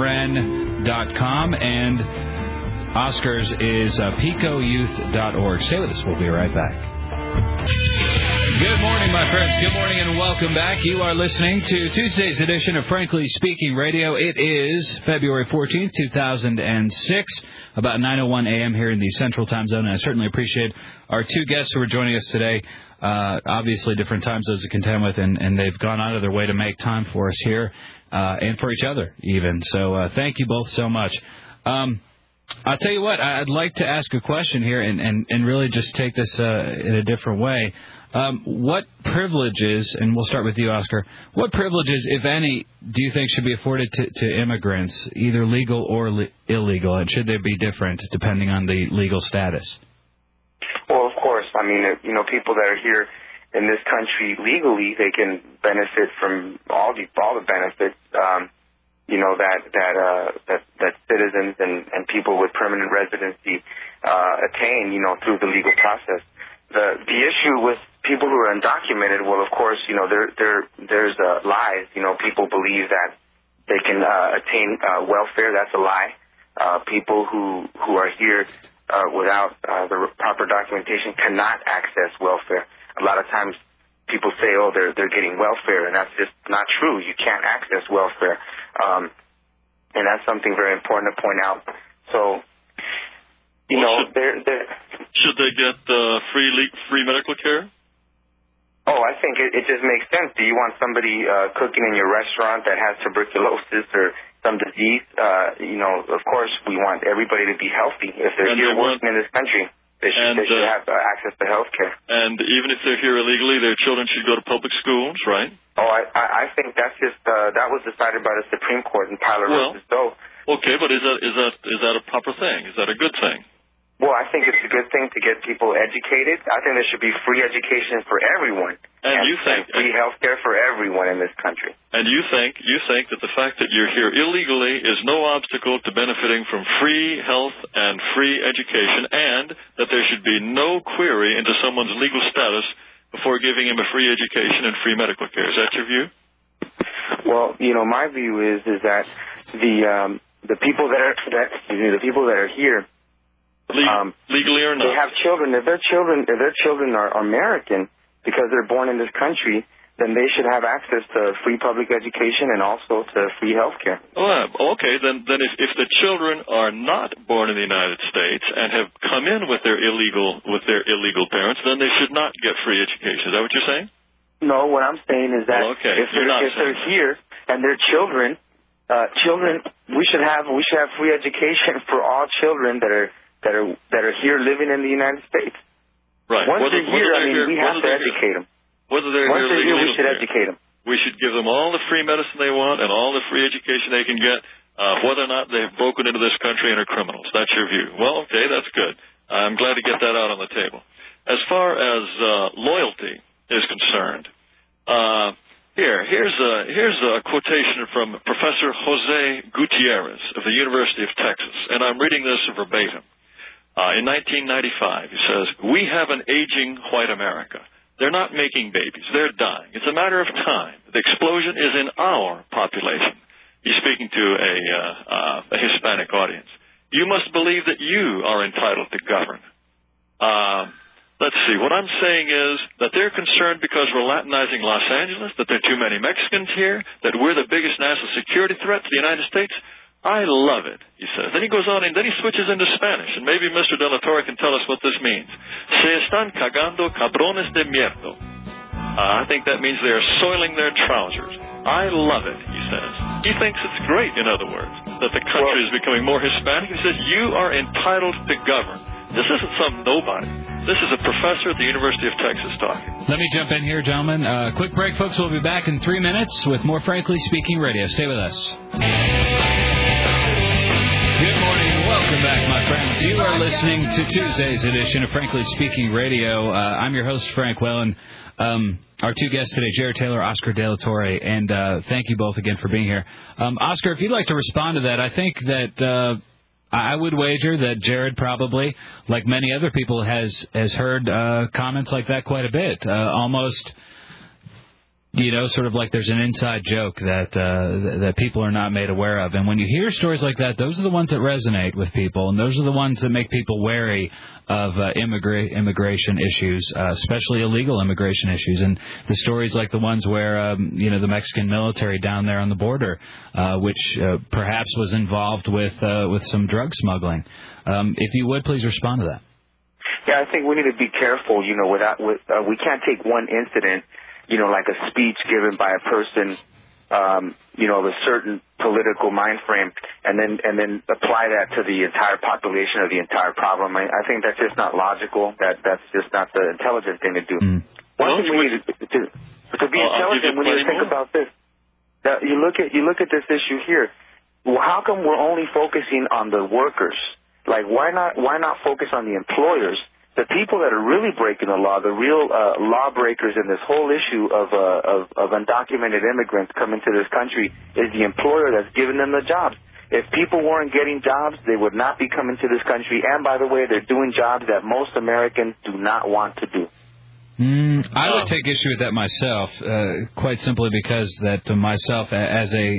amren dot com, and Oscar's is uh, pico youth dot org. Stay with us. We'll be right back. Good morning, my friends. Good morning and welcome back. You are listening to Tuesday's edition of Frankly Speaking Radio. It is February fourteenth, two thousand six, about nine oh one a.m. here in the Central Time Zone. And I certainly appreciate our two guests who are joining us today. Uh, obviously, different time zones to contend with, and, and they've gone out of their way to make time for us here uh, and for each other, even. So uh, thank you both so much. Um, I'll tell you what, I'd like to ask a question here and, and, and really just take this uh, in a different way. Um, what privileges, and we'll start with you, Oscar, what privileges, if any, do you think should be afforded to, to immigrants, either legal or le- illegal, and should they be different depending on the legal status? Well, of course. I mean, you know, people that are here in this country legally, they can benefit from all the all the benefits, um, you know, that that uh, that, that citizens and, and people with permanent residency uh, attain, you know, through the legal process. The the issue with people who are undocumented, well, of course, you know, there there there's uh, lies. You know, people believe that they can uh, attain uh, welfare. That's a lie. Uh, people who who are here uh, without uh, the proper documentation cannot access welfare. A lot of times, people say, "Oh, they're they're getting welfare," and that's just not true. You can't access welfare, um, and that's something very important to point out. So. You well, know, should, they're, they're, should they get uh, free le- free medical care? Oh, I think it, it just makes sense. Do you want somebody uh, cooking in your restaurant that has tuberculosis or some disease? Uh, you know, of course, we want everybody to be healthy. If they're and here they working want, in this country, they should, and, they should uh, have uh, access to health care. And even if they're here illegally, their children should go to public schools, right? Oh, I, I, I think that's just uh, that was decided by the Supreme Court in Tyler well, versus Doe. Okay, but is that is that is that a proper thing? Is that a good thing? Well, I think it's a good thing to get people educated. I think there should be free education for everyone. And, and you think and free health care for everyone in this country. And you think you think that the fact that you're here illegally is no obstacle to benefiting from free health and free education, and that there should be no query into someone's legal status before giving him a free education and free medical care. Is that your view? Well, you know, my view is is that the um, the people that are that excuse me, the people that are here. Um, legally or not? They have children. If their children, if their children are American because they're born in this country, then they should have access to free public education and also to free health care. Oh, okay. Then, then if, if the children are not born in the United States and have come in with their illegal with their illegal parents, then they should not get free education. Is that what you're saying? No, what I'm saying is that well, okay. if they're, if they're here and they're children, uh, children, we should have we should have free education for all children that are. that are that are here living in the United States. Right. Once whether, they're here, I mean, here, we have to educate here. them. Whether they're Once here they're here, we should here. educate them. We should give them all the free medicine they want and all the free education they can get, uh, whether or not they've broken into this country and are criminals. That's your view. Well, okay, that's good. I'm glad to get that out on the table. As far as uh, loyalty is concerned, uh, here, here's a, here's a quotation from Professor Jose Gutierrez of the University of Texas, and I'm reading this verbatim. Uh, in nineteen ninety-five, he says, "We have an aging white America. They're not making babies. They're dying. It's a matter of time. The explosion is in our population." He's speaking to a, uh, uh, a Hispanic audience. "You must believe that you are entitled to govern." Uh, let's see. What I'm saying is that they're concerned because we're Latinizing Los Angeles, that there are too many Mexicans here, that we're the biggest national security threat to the United States. I love it, he says. Then he goes on and then he switches into Spanish, and maybe Mister De La Torre can tell us what this means. Se están cagando cabrones de mierda. Uh, I think that means they are soiling their trousers. I love it, he says. He thinks it's great, in other words, that the country is becoming more Hispanic. He says, you are entitled to govern. This isn't some nobody. This is a professor at the University of Texas talking. Let me jump in here, gentlemen. Uh, quick break, folks. We'll be back in three minutes with more Frankly Speaking Radio. Stay with us. Good morning. Welcome back, my friends. You are listening to Tuesday's edition of Frankly Speaking Radio. Uh, I'm your host, Frank Whalen. Um, our two guests today, Jared Taylor, Oscar De La Torre, and uh, thank you both again for being here. Um, Oscar, if you'd like to respond to that, I think that uh, I would wager that Jared probably, like many other people, has has heard uh, comments like that quite a bit. Uh, almost, you know, sort of like there's an inside joke that uh, that people are not made aware of. And when you hear stories like that, those are the ones that resonate with people, and those are the ones that make people wary of uh, immigra- immigration issues, uh, especially illegal immigration issues. And the stories like the ones where, um, you know, the Mexican military down there on the border, uh, which uh, perhaps was involved with uh, with some drug smuggling. Um, if you would, please respond to that. Yeah, I think we need to be careful, you know, without, with, uh, we can't take one incident, you know, like a speech given by a person, um, you know, of a certain political mind frame, and then and then apply that to the entire population or the entire problem. I, I think that's just not logical. That that's just not the intelligent thing to do. Mm. one well, thing we need to, to, to be uh, intelligent, we need to think more. about this. Now, you look at you look at this issue here. Well, how come we're only focusing on the workers? Like, why not why not focus on the employers? The people that are really breaking the law, the real uh, lawbreakers in this whole issue of, uh, of of undocumented immigrants coming to this country is the employer that's giving them the jobs. If people weren't getting jobs, they would not be coming to this country. And, by the way, they're doing jobs that most Americans do not want to do. Mm, I would take issue with that myself, uh, quite simply because that to myself, as a,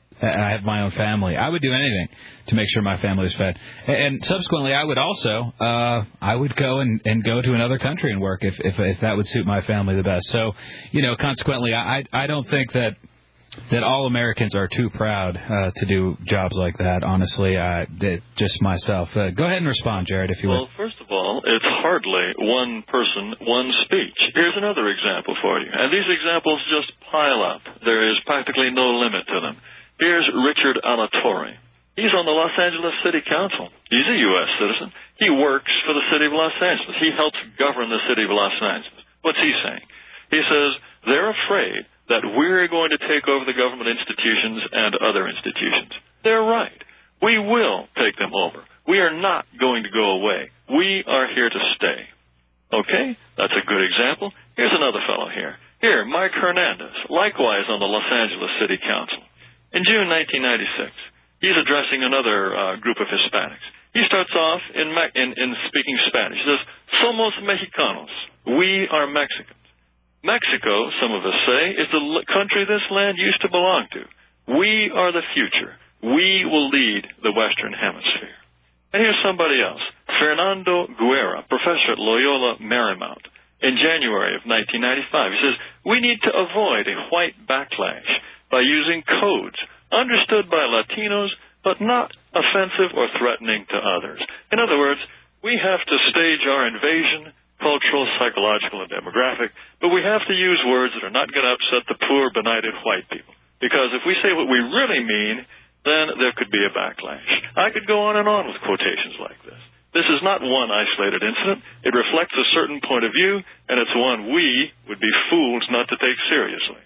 I have my own family, I would do anything to make sure my family is fed. And subsequently, I would also, uh, I would go and, and go to another country and work if, if if that would suit my family the best. So, you know, consequently, I I don't think that that all Americans are too proud uh, to do jobs like that. Honestly, I, just myself. Uh, go ahead and respond, Jared, if you well, would. Well, first of all, it's hardly one person, one speech. Here's another example for you. And these examples just pile up. There is practically no limit to them. Here's Richard Alatorre. He's on the Los Angeles City Council. He's a U S citizen. He works for the city of Los Angeles. He helps govern the city of Los Angeles. What's he saying? He says they're afraid that we're going to take over the government institutions and other institutions. They're right. We will take them over. We are not going to go away. We are here to stay. Okay? That's a good example. Here's another fellow here. Here, Mike Hernandez, likewise on the Los Angeles City Council. In June nineteen ninety-six, he's addressing another uh, group of Hispanics. He starts off in, in, in speaking Spanish. He says, "Somos mexicanos. We are Mexicans. Mexico, some of us say, is the country this land used to belong to. We are the future. We will lead the Western Hemisphere." And here's somebody else, Fernando Guerra, professor at Loyola Marymount, in January of nineteen ninety-five. He says, "We need to avoid a white backlash by using codes understood by Latinos but not offensive or threatening to others. In other words, we have to stage our invasion, cultural, psychological, and demographic, but we have to use words that are not going to upset the poor, benighted white people. Because if we say what we really mean, then there could be a backlash." I could go on and on with quotations like this. This is not one isolated incident. It reflects a certain point of view, and it's one we would be fools not to take seriously.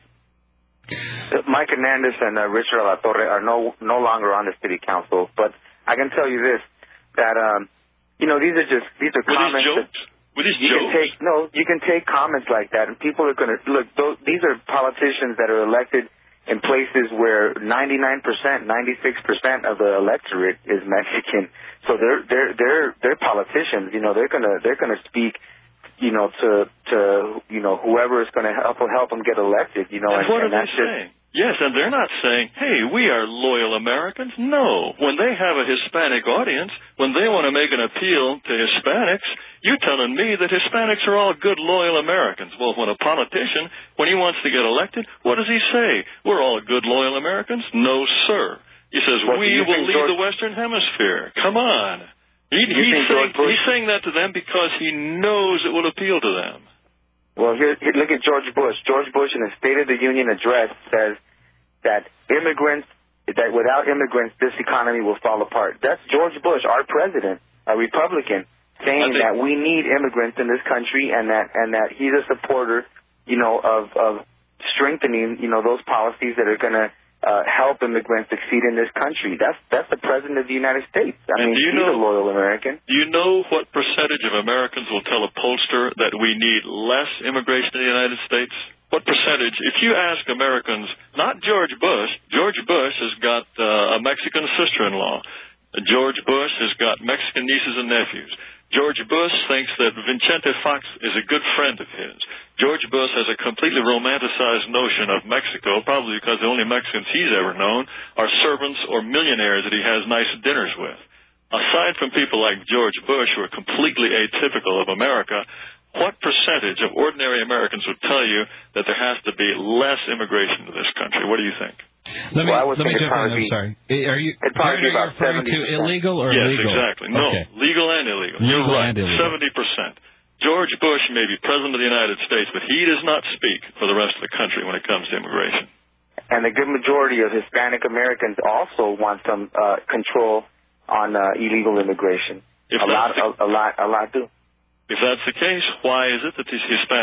Mike Hernandez and uh, Richard Alatorre are no no longer on the city council, but I can tell you this, that, um, you know, these are just, these are Were comments. These jokes? Were these you jokes? Can take, no, you can take comments like that, and people are going to, look, those, these are politicians that are elected in places where ninety-nine percent, ninety-six percent of the electorate is Mexican. So they're, they're, they're, they're politicians, you know, they're going to, they're going to speak, you know, to, to, you know, whoever is going to help, help them get elected, you know, and, and, what and are that's they just, saying? Yes, and they're not saying, hey, we are loyal Americans. No. When they have a Hispanic audience, when they want to make an appeal to Hispanics, you're telling me that Hispanics are all good, loyal Americans. Well, when a politician, when he wants to get elected, what does he say? We're all good, loyal Americans? No, sir. He says, well, we will lead George... the Western Hemisphere. Come on. He, he's, saying, he's saying that to them because he knows it will appeal to them. Well, here, here, look at George Bush. George Bush in the State of the Union address says that immigrants, that without immigrants, this economy will fall apart. That's George Bush, our president, a Republican, saying think, that we need immigrants in this country, and that and that he's a supporter, you know, of of strengthening, you know, those policies that are going to uh, help immigrants succeed in this country. That's that's the president of the United States. I and mean, he's know, a loyal American. Do you know what percentage of Americans will tell a pollster that we need less immigration in the United States? What percentage? If you ask Americans, not George Bush, George Bush has got uh, a Mexican sister-in-law. George Bush has got Mexican nieces and nephews. George Bush thinks that Vicente Fox is a good friend of his. George Bush has a completely romanticized notion of Mexico, probably because the only Mexicans he's ever known are servants or millionaires that he has nice dinners with. Aside from people like George Bush, who are completely atypical of America, what percentage of ordinary Americans would tell you that there has to be less immigration to this country? What do you think? Let me, well, let me jump in. I'm sorry. Are you, are you referring to illegal or yes, legal? Yes, exactly. No, okay. legal and illegal. Legal You're right, and illegal. seventy percent. George Bush may be president of the United States, but he does not speak for the rest of the country when it comes to immigration. And the good majority of Hispanic Americans also want some uh, control on uh, illegal immigration. If a lot, the, a, a lot, a lot do. If that's the case, why is it that these Hispanic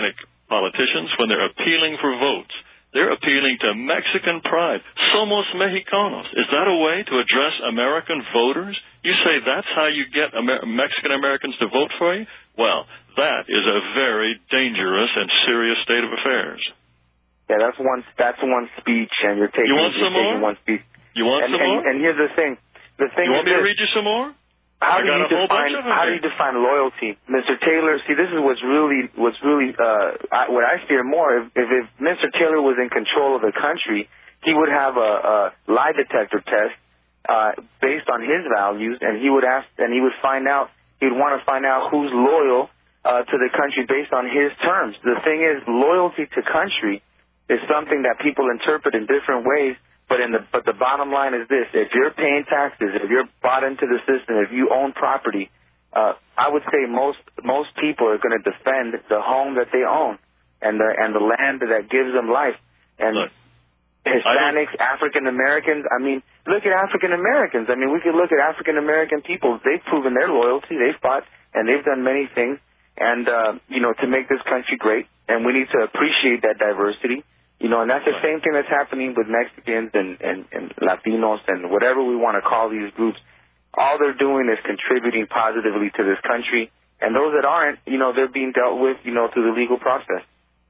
politicians, when they're appealing for votes, they're appealing to Mexican pride. Somos Mexicanos. Is that a way to address American voters? You say that's how you get Amer- Mexican Americans to vote for you? Well, that is a very dangerous and serious state of affairs. Yeah, that's one. That's one speech, and you're taking. You want some you're taking more? One speech. You want and, some and, more? And here's the thing. The thing. You want is me to this. read you some more? How I do got you a whole define bunch of them how here. do you define loyalty, Mister Taylor? See, this is what's really what's really uh, I, what I fear more. If, if if Mister Taylor was in control of the country, he would have a, a lie detector test uh, based on his values, and he would ask, and he would find out. He'd want to find out who's loyal uh, to the country based on his terms. The thing is, loyalty to country is something that people interpret in different ways. But in the but the bottom line is this: if you're paying taxes, if you're bought into the system, if you own property, uh, I would say most most people are going to defend the home that they own and the and the land that gives them life. And Look, Hispanics, African Americans. I mean, look at African Americans. I mean, we could look at African American people. They've proven their loyalty. They've fought and they've done many things, and uh, you know, to make this country great. And we need to appreciate that diversity. You know, and that's the same thing that's happening with Mexicans and, and, and Latinos and whatever we want to call these groups. All they're doing is contributing positively to this country. And those that aren't, you know, they're being dealt with, you know, through the legal process.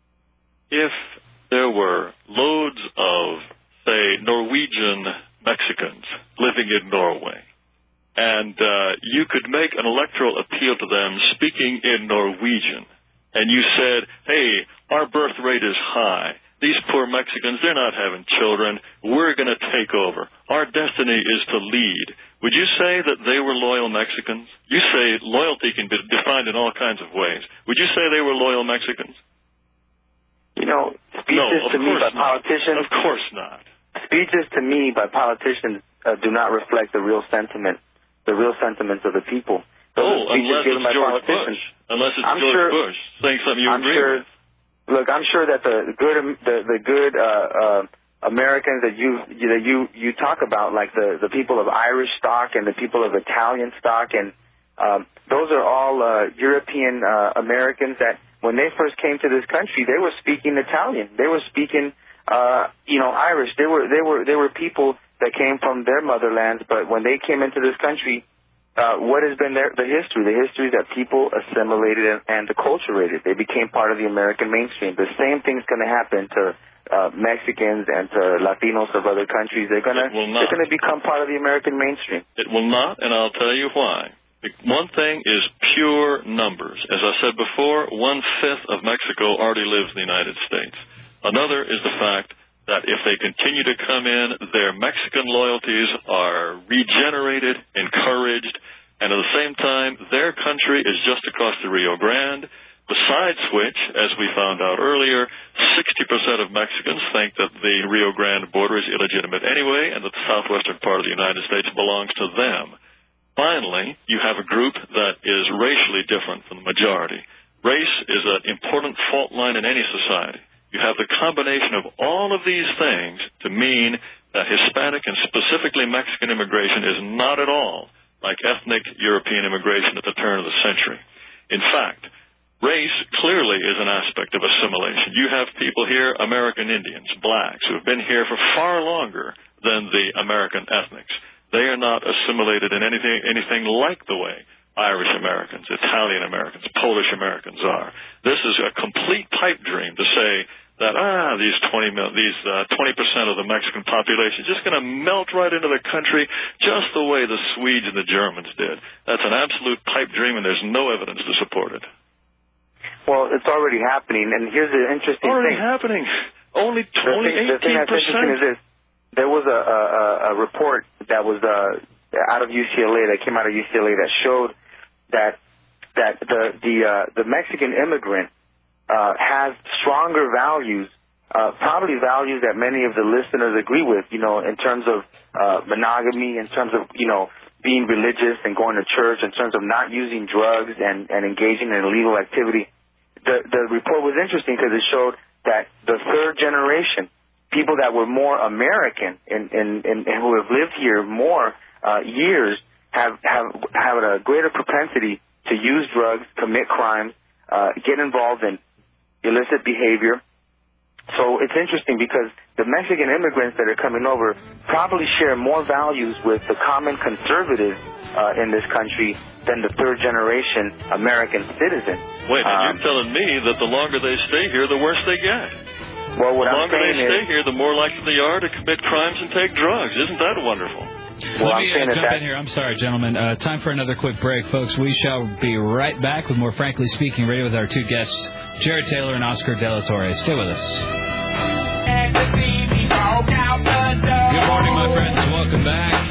If there were loads of, say, Norwegian Mexicans living in Norway, and uh, you could make an electoral appeal to them speaking in Norwegian, and you said, hey, our birth rate is high. These poor Mexicans, they're not having children. We're going to take over. Our destiny is to lead. Would you say that they were loyal Mexicans? You say loyalty can be defined in all kinds of ways. Would you say they were loyal Mexicans? You know, speeches no, to me by not. politicians. Of course not. Speeches to me by politicians uh, do not reflect the real sentiment, the real sentiments of the people. Those oh, unless it's George Bush. Unless it's I'm George sure, Bush saying something you I'm agree sure, with. Look, I'm sure that the good, the, the good uh, uh, Americans that you that you you talk about, like the the people of Irish stock and the people of Italian stock, and um, those are all uh, European uh, Americans that when they first came to this country, they were speaking Italian, they were speaking, uh, you know, Irish. They were they were they were people that came from their motherlands, but when they came into this country. Uh, what has been their, the history? The history that people assimilated and, and acculturated. They became part of the American mainstream. The same thing's going to happen to uh, Mexicans and to Latinos of other countries. They're going to they're going to become part of the American mainstream. It will not, and I'll tell you why. One thing is pure numbers. As I said before, one-fifth of Mexico already lives in the United States. Another is the fact that if they continue to come in, their Mexican loyalties are regenerated, encouraged, and at the same time, their country is just across the Rio Grande, besides which, as we found out earlier, sixty percent of Mexicans think that the Rio Grande border is illegitimate anyway, and that the southwestern part of the United States belongs to them. Finally, you have a group that is racially different from the majority. Race is an important fault line in any society. You have the combination of all of these things to mean that Hispanic and specifically Mexican immigration is not at all like ethnic European immigration at the turn of the century. In fact, race clearly is an aspect of assimilation. You have people here, American Indians, blacks, who have been here for far longer than the American ethnics. They are not assimilated in anything, anything like the way Irish Americans, Italian Americans, Polish Americans are. This is a complete pipe dream to say that, ah, these twenty, these uh, twenty percent of the Mexican population is just going to melt right into the country just the way the Swedes and the Germans did. That's an absolute pipe dream, and there's no evidence to support it. Well, it's already happening, and here's the interesting already thing. Already happening. Only, only the thing, the thing that's interesting is this. There was a, a, a report that was uh, out of U C L A, that came out of U C L A, that showed that that the the uh, the Mexican immigrant uh, has stronger values, uh, probably values that many of the listeners agree with. You know, in terms of uh, monogamy, in terms of you know being religious and going to church, in terms of not using drugs and, and engaging in illegal activity. The the report was interesting because it showed that the third generation, people that were more American and and, and, and who have lived here more uh, years. have have have a greater propensity to use drugs, commit crimes, uh, get involved in illicit behavior. So it's interesting because the Mexican immigrants that are coming over probably share more values with the common conservative uh, in this country than the third-generation American citizen. Wait, and um, you're telling me that the longer they stay here, the worse they get? Well, what the I'm longer they saying stay is, here, the more likely they are to commit crimes and take drugs. Isn't that wonderful? Well, Let me uh, jump in here. I'm sorry, gentlemen. Uh, time for another quick break, folks. We shall be right back with more Frankly Speaking Radio with our two guests, Jared Taylor and Oscar De La Torre. Stay with us. Good morning, my friends. Welcome back.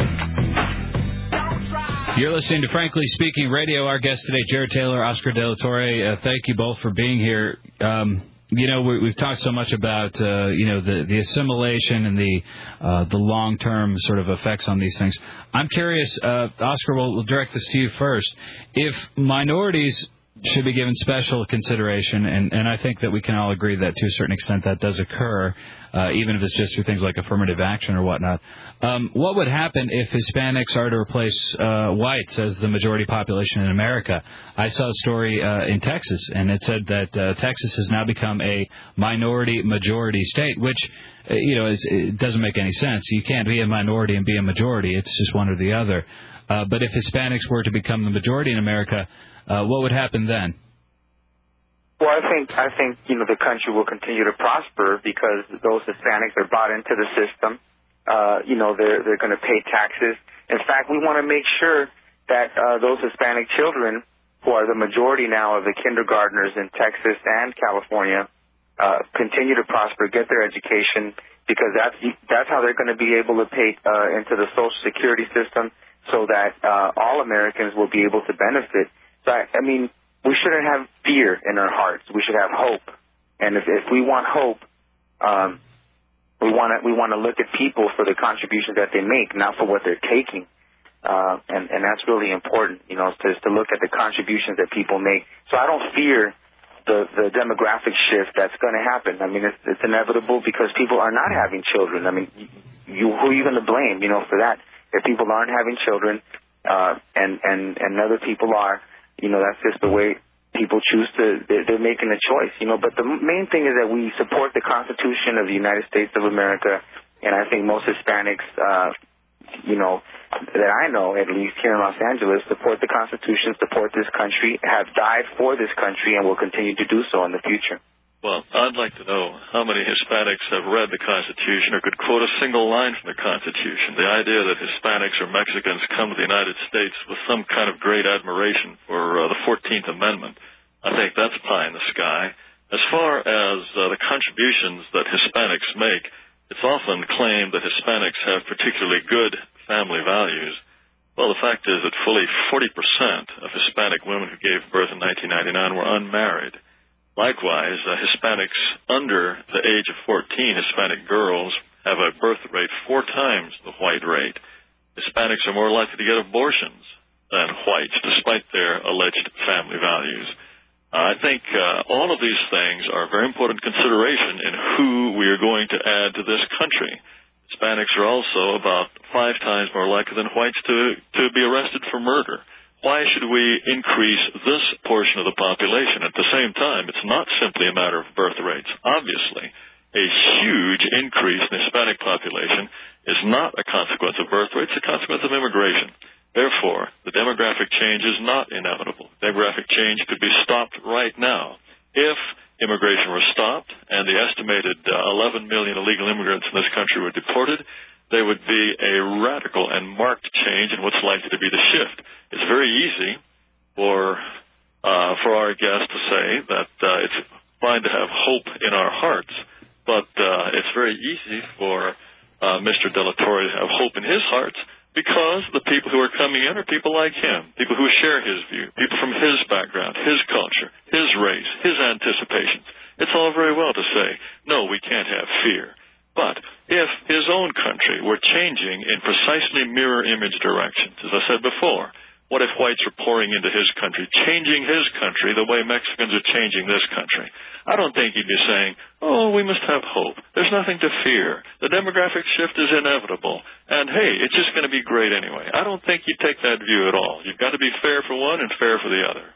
You're listening to Frankly Speaking Radio. Our guests today, Jared Taylor, Oscar De La Torre. Uh, thank you both for being here. Um, You know, we, we've talked so much about, uh, you know, the, the assimilation and the uh, the long-term sort of effects on these things. I'm curious, uh, Oscar, we'll, we'll direct this to you first. If minorities should be given special consideration, and, and I think that we can all agree that to a certain extent that does occur, uh, even if it's just through things like affirmative action or whatnot. Um, what would happen if Hispanics are to replace uh, whites as the majority population in America? I saw a story uh, in Texas, and it said that uh, Texas has now become a minority-majority state, which, uh, you know, is, it doesn't make any sense. You can't be a minority and be a majority. It's just one or the other. Uh, but if Hispanics were to become the majority in America, Uh, what would happen then? Well, I think I think you know the country will continue to prosper because those Hispanics are bought into the system. Uh, you know they're they're going to pay taxes. In fact, we want to make sure that uh, those Hispanic children, who are the majority now of the kindergartners in Texas and California, uh, continue to prosper, get their education, because that's that's how they're going to be able to pay uh, into the Social Security system, so that uh, all Americans will be able to benefit. I mean, we shouldn't have fear in our hearts. We should have hope. And if, if we want hope, um, we want to we want to look at people for the contributions that they make, not for what they're taking. Uh, and, and that's really important, you know, to, to look at the contributions that people make. So I don't fear the, the demographic shift that's going to happen. I mean, it's, it's inevitable because people are not having children. I mean, you, who are you going to blame, you know, for that? If people aren't having children uh, and, and, and other people are, you know, that's just the way people choose to, they're, they're making a choice, you know. But the main thing is that we support the Constitution of the United States of America, and I think most Hispanics, uh, you know, that I know, at least here in Los Angeles, support the Constitution, support this country, have died for this country, and will continue to do so in the future. Well, I'd like to know how many Hispanics have read the Constitution or could quote a single line from the Constitution. The idea that Hispanics or Mexicans come to the United States with some kind of great admiration for uh, the fourteenth Amendment, I think that's pie in the sky. As far as uh, the contributions that Hispanics make, it's often claimed that Hispanics have particularly good family values. Well, the fact is that fully forty percent of Hispanic women who gave birth in nineteen ninety-nine were unmarried. Likewise, uh, Hispanics under the age of fourteen, Hispanic girls, have a birth rate four times the white rate. Hispanics are more likely to get abortions than whites, despite their alleged family values. Uh, I think uh, all of these things are very important consideration in who we are going to add to this country. Hispanics are also about five times more likely than whites to, to be arrested for murder. Why should we increase this portion of the population? At the same time, it's not simply a matter of birth rates. Obviously, a huge increase in the Hispanic population is not a consequence of birth rates, it's a consequence of immigration. Therefore, the demographic change is not inevitable. Demographic change could be stopped right now. If immigration were stopped and the estimated uh, eleven million illegal immigrants in this country were deported, there would be a radical and marked change in what's likely to be the shift. It's very easy for uh, for our guests to say that uh, it's fine to have hope in our hearts, but uh, it's very easy for uh, Mister De La Torre to have hope in his hearts because the people who are coming in are people like him, people who share his view, people from his background, his culture, his race, his anticipations. It's all very well to say, no, we can't have fear. But if his own country were changing in precisely mirror image directions, as I said before, what if whites are pouring into his country, changing his country the way Mexicans are changing this country? I don't think he'd be saying, oh, we must have hope. There's nothing to fear. The demographic shift is inevitable. And, hey, it's just going to be great anyway. I don't think he'd take that view at all. You've got to be fair for one and fair for the other.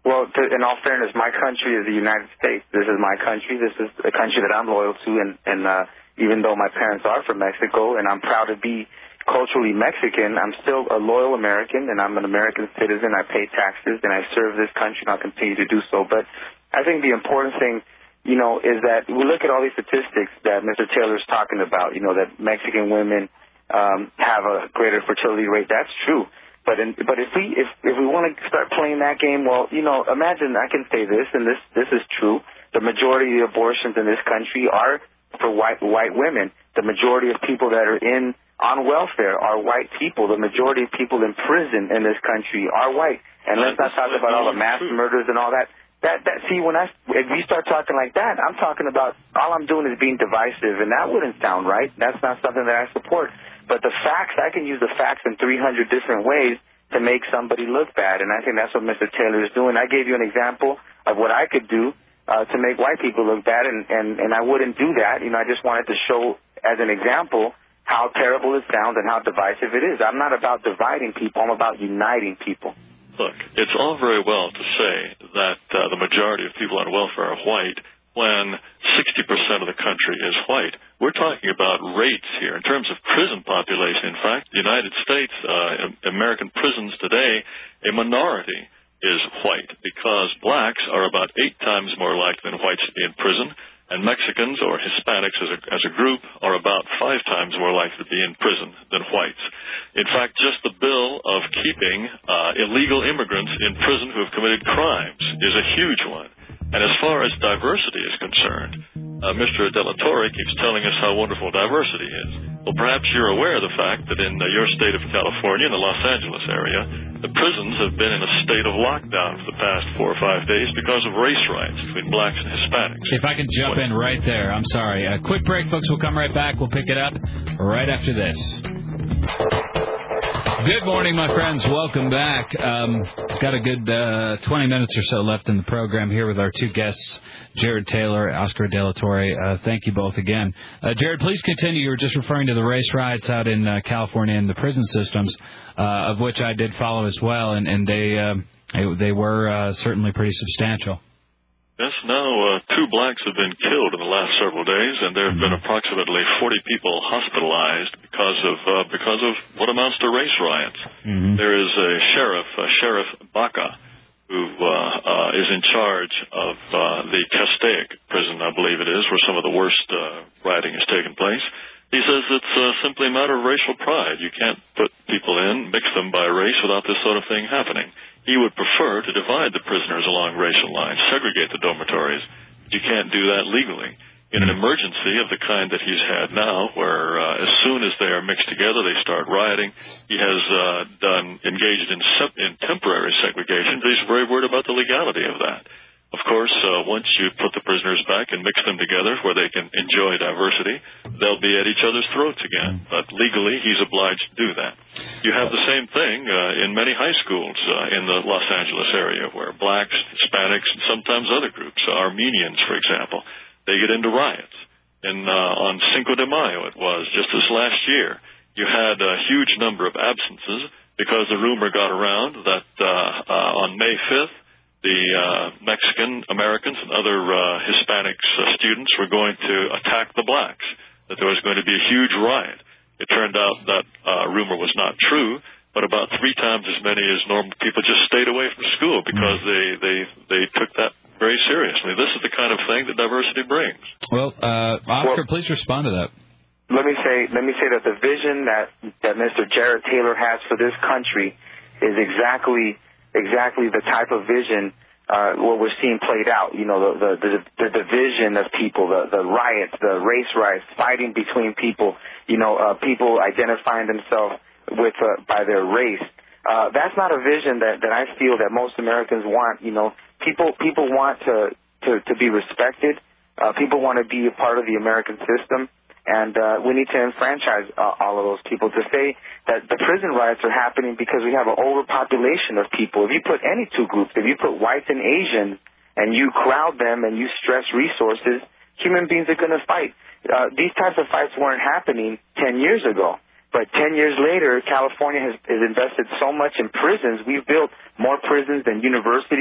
Well, to, in all fairness, my country is the United States. This is my country. This is a country that I'm loyal to, and, and uh, even though my parents are from Mexico, and I'm proud to be culturally Mexican, I'm still a loyal American, and I'm an American citizen. I pay taxes, and I serve this country, and I'll continue to do so. But I think the important thing, you know, is that we look at all these statistics that Mister Taylor's talking about, you know, that Mexican women um, have a greater fertility rate. That's true. But in, but if we if if we want to start playing that game, well, you know, imagine I can say this, and this this is true. The majority of the abortions in this country are for white white women. The majority of people that are in on welfare are white people. The majority of people in prison in this country are white. And let's not talk about all the mass murders and all that. That that see when I if you start talking like that, I'm talking about all I'm doing is being divisive, and that wouldn't sound right. That's not something that I support. But the facts, I can use the facts in three hundred different ways to make somebody look bad, and I think that's what Mister Taylor is doing. I gave you an example of what I could do uh, to make white people look bad, and, and, and I wouldn't do that. You know, I just wanted to show as an example how terrible it sounds and how divisive it is. I'm not about dividing people. I'm about uniting people. Look, it's all very well to say that uh, the majority of people on welfare are white when sixty percent of the country is white. We're talking about rates here. In terms of prison population, in fact, the United States, uh, American prisons today, a minority is white because blacks are about eight times more likely than whites to be in prison, and Mexicans or Hispanics as a, as a group are about five times more likely to be in prison than whites. In fact, just the bill of keeping uh, illegal immigrants in prison who have committed crimes is a huge one. And as far as diversity is concerned, uh, Mister De La Torre keeps telling us how wonderful diversity is. Well, perhaps you're aware of the fact that in uh, your state of California, in the Los Angeles area, the prisons have been in a state of lockdown for the past four or five days because of race riots between blacks and Hispanics. If I can jump what? in right there, I'm sorry. A quick break, folks. We'll come right back. We'll pick it up right after this. Good morning, my friends. Welcome back. Um, got a good uh, twenty minutes or so left in the program here with our two guests, Jared Taylor, Oscar De La Torre. Uh, thank you both again. Uh, Jared, please continue. You were just referring to the race riots out in uh, California and the prison systems, uh, of which I did follow as well, and, and they, uh, they they were uh, certainly pretty substantial. Yes, now uh, two blacks have been killed in the last several days, and there have been approximately forty people hospitalized because of uh, because of what amounts to race riots. Mm-hmm. There is a sheriff, uh, Sheriff Baca, who uh, uh, is in charge of uh, the Castaic prison, I believe it is, where some of the worst uh, rioting has taken place. He says it's uh, simply a matter of racial pride. You can't put people in, mix them by race without this sort of thing happening. He would prefer to divide the prisoners along racial lines, segregate the dormitories. But you can't do that legally. In an emergency of the kind that he's had now, where uh, as soon as they are mixed together, they start rioting, he has uh, done engaged in, sep- in temporary segregation, but he's very worried about the legality of that. Of course, uh, once you put the prisoners back and mix them together where they can enjoy diversity, they'll be at each other's throats again. But legally, he's obliged to do that. You have the same thing uh, in many high schools uh, in the Los Angeles area where blacks, Hispanics, and sometimes other groups, Armenians, for example, they get into riots. And uh, on Cinco de Mayo it was, just this last year, you had a huge number of absences because the rumor got around that uh, uh, on May fifth, the uh, Mexican Americans and other uh, Hispanics uh, students were going to attack the blacks, that there was going to be a huge riot. It turned out that uh, rumor was not true, but about three times as many as normal people just stayed away from school because they, they, they took that very seriously. This is the kind of thing that diversity brings. Well, uh, Oscar, well, please respond to that. Let me say, let me say that the vision that, that Mister Jared Taylor has for this country is exactly exactly the type of vision uh, what we're seeing played out. You know, the the, the, the division of people, the, the riots, the race riots, fighting between people. You know, uh, people identifying themselves with uh, by their race. Uh, that's not a vision that, that I feel that most Americans want. You know, people people want to to, to be respected. Uh, people want to be a part of the American system. And uh, we need to enfranchise uh, all of those people. To say that the prison riots are happening because we have an overpopulation of people. If you put any two groups, if you put whites and Asians and you crowd them and you stress resources, human beings are going to fight. Uh, these types of fights weren't happening ten years ago. But ten years later, California has, has invested so much in prisons. We've built more prisons than universities.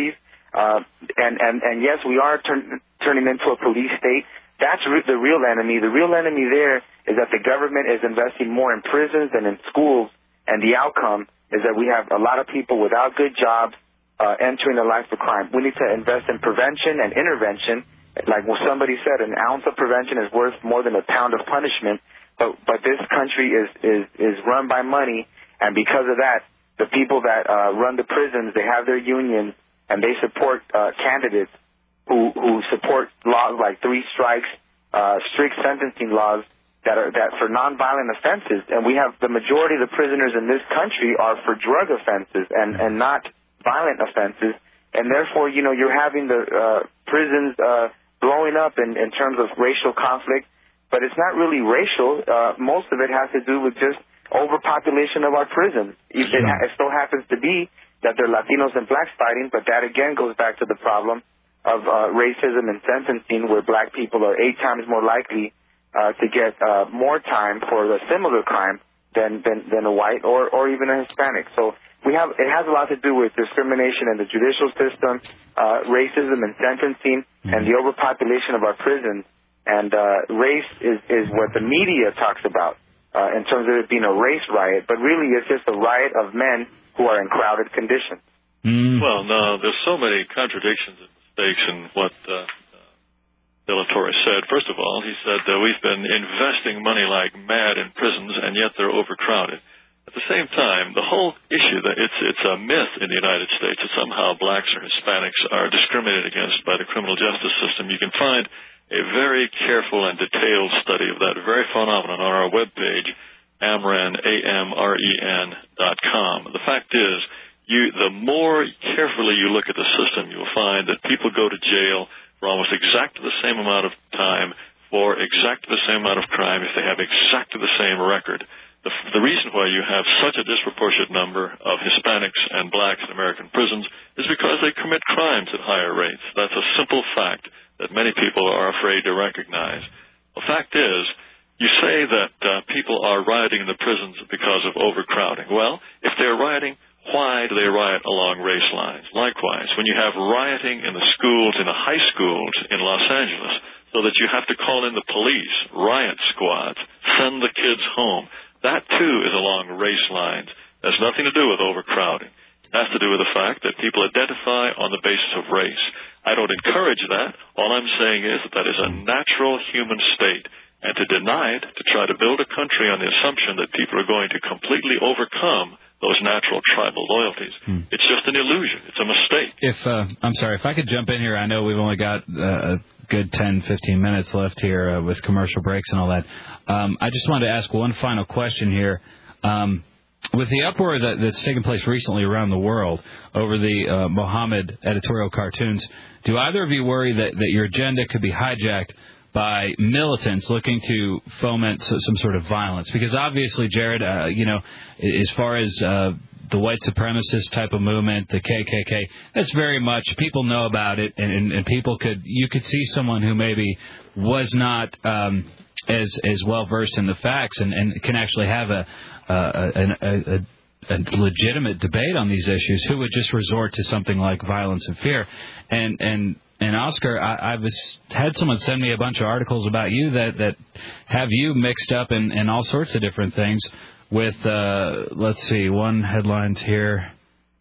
Uh, and, and, and yes, we are turn, turning into a police state. That's re- the real enemy. The real enemy there is that the government is investing more in prisons than in schools, and the outcome is that we have a lot of people without good jobs uh, entering a life of crime. We need to invest in prevention and intervention. Like what somebody said, an ounce of prevention is worth more than a pound of punishment. But but this country is, is, is run by money, and because of that, the people that uh, run the prisons, they have their unions, and they support uh, candidates who, who support laws like three strikes, uh, strict sentencing laws that are that for nonviolent offenses. And we have the majority of the prisoners in this country are for drug offenses and, and not violent offenses. And therefore, you know, you're having the uh, prisons uh, blowing up in, in terms of racial conflict. But it's not really racial. Uh, most of it has to do with just overpopulation of our prisons. It, it, it still happens to be that they're Latinos and blacks fighting, but that again goes back to the problem of uh, racism and sentencing, where black people are eight times more likely uh, to get uh, more time for a similar crime than, than than a white or or even a Hispanic. So we have it has a lot to do with discrimination in the judicial system, uh, racism and sentencing, mm-hmm. and the overpopulation of our prisons. And uh, race is is what the media talks about uh, in terms of it being a race riot, but really it's just a riot of men who are in crowded conditions. Mm. Well, no, there's so many contradictions and mistakes in what uh, uh, De La Torre said. First of all, he said that we've been investing money like mad in prisons, and yet they're overcrowded. At the same time, the whole issue that it's it's a myth in the United States that somehow blacks or Hispanics are discriminated against by the criminal justice system. You can find a very careful and detailed study of that very phenomenon on our webpage, Amren, A M R E N dot com. The fact is, you, the more carefully you look at the system, you'll find that people go to jail for almost exactly the same amount of time for exactly the same amount of crime if they have exactly the same record. The, the reason why you have such a disproportionate number of Hispanics and blacks in American prisons is because they commit crimes at higher rates. That's a simple fact that many people are afraid to recognize. The fact is, you say that uh, people are rioting in the prisons because of overcrowding. Well, if they're rioting, why do they riot along race lines? Likewise, when you have rioting in the schools, in the high schools in Los Angeles, so that you have to call in the police, riot squads, send the kids home, that too is along race lines. It has nothing to do with overcrowding. It has to do with the fact that people identify on the basis of race. I don't encourage that. All I'm saying is that that is a natural human state. And to deny it, to try to build a country on the assumption that people are going to completely overcome those natural tribal loyalties, hmm. it's just an illusion. It's a mistake. If uh, I'm sorry, if I could jump in here, I know we've only got uh, a good ten, fifteen minutes left here uh, with commercial breaks and all that. Um, I just wanted to ask one final question here. Um, with the uproar that, that's taken place recently around the world over the uh, Mohammed editorial cartoons, do either of you worry that, that your agenda could be hijacked by militants looking to foment some sort of violence? Because obviously, Jared, uh, you know, as far as uh, the white supremacist type of movement, the K K K, that's very much, people know about it, and, and, and people could, you could see someone who maybe was not um, as as well versed in the facts and, and can actually have a, uh, a, a, a a legitimate debate on these issues, who would just resort to something like violence and fear. And and And Oscar, I, I was had someone send me a bunch of articles about you that, that have you mixed up in, in all sorts of different things. With uh, let's see, one headline here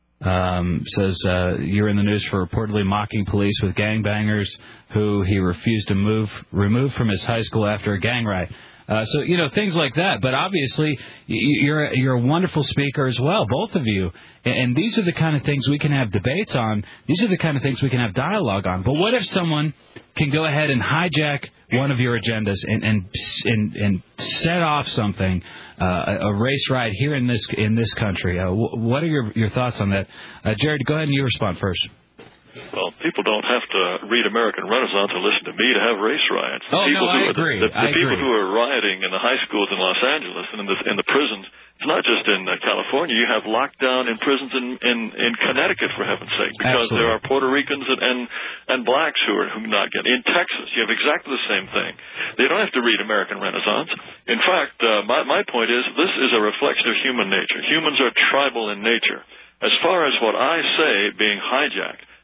um, says uh, you're in the news for reportedly mocking police with gangbangers who he refused to move remove from his high school after a gang riot. Uh, so, you know, things like that. But obviously, you're a, you're a wonderful speaker as well, both of you. And, and these are the kind of things we can have debates on. These are the kind of things we can have dialogue on. But what if someone can go ahead and hijack one of your agendas and and and, and set off something, uh, a, a race riot here in this in this country? Uh, w- what are your your thoughts on that? Uh, Jared, go ahead and you respond first. Well, people don't have to read American Renaissance or listen to me to have race riots. Oh, people no, I who agree. Are, the the I people agree. who are rioting in the high schools in Los Angeles and in the, in the prisons, it's not just in uh, California. You have lockdown in prisons in, in, in Connecticut, for heaven's sake, because Absolutely. there are Puerto Ricans and, and, and blacks who are who not getting. In Texas, you have exactly the same thing. They don't have to read American Renaissance. In fact, uh, my, my point is this is a reflection of human nature. Humans are tribal in nature. As far as what I say being hijacked,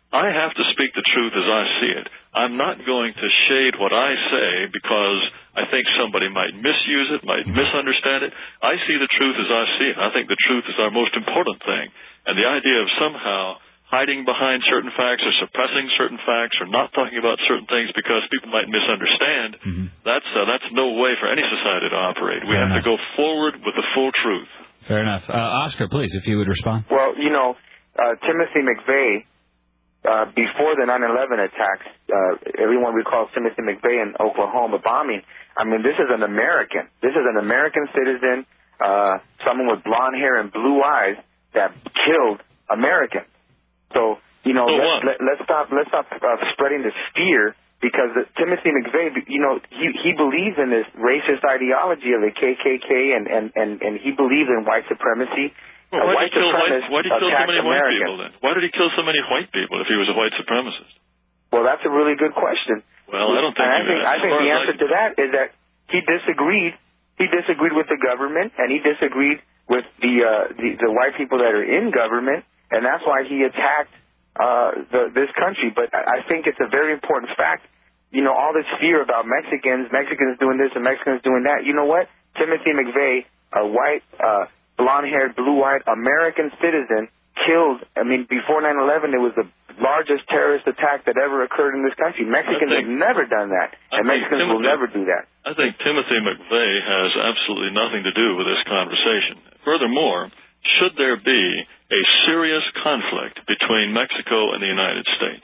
I have to speak the truth as I see it. I'm not going to shade what I say because I think somebody might misuse it, might misunderstand it. I see the truth as I see it. I think the truth is our most important thing. And the idea of somehow hiding behind certain facts or suppressing certain facts or not talking about certain things because people might misunderstand, mm-hmm. that's uh, that's no way for any society to operate. We Fair have enough. to go forward with the full truth. Fair enough. Uh, Oscar, please, if you would respond. Well, you know, uh, Timothy McVeigh, uh, before the nine eleven attacks, uh, everyone recalls Timothy McVeigh in Oklahoma bombing. I mean, this is an American. This is an American citizen, uh, someone with blonde hair and blue eyes that killed Americans. So, you know, so let's, let, let's stop, let's stop uh, spreading this fear because the, Timothy McVeigh, you know, he, he believes in this racist ideology of the K K K and, and, and, and he believes in white supremacy. Well, why, white did kill white, why did he kill so many Americans. white people then? Why did he kill so many white people if he was a white supremacist? Well, that's a really good question. Well, I don't think. And I think, I think the answer like... to that is that he disagreed. He disagreed with the government, and he disagreed with the uh, the, the white people that are in government, and that's why he attacked uh, the, this country. But I think it's a very important fact. You know, all this fear about Mexicans, Mexicans doing this and Mexicans doing that. You know what? Timothy McVeigh, a white, uh, blonde-haired, blue-eyed American citizen, killed. I mean, before nine eleven, it was the largest terrorist attack that ever occurred in this country. Mexicans think, have never done that, I and Mexicans Timothy, will never do that. I think Timothy McVeigh has absolutely nothing to do with this conversation. Furthermore, should there be a serious conflict between Mexico and the United States,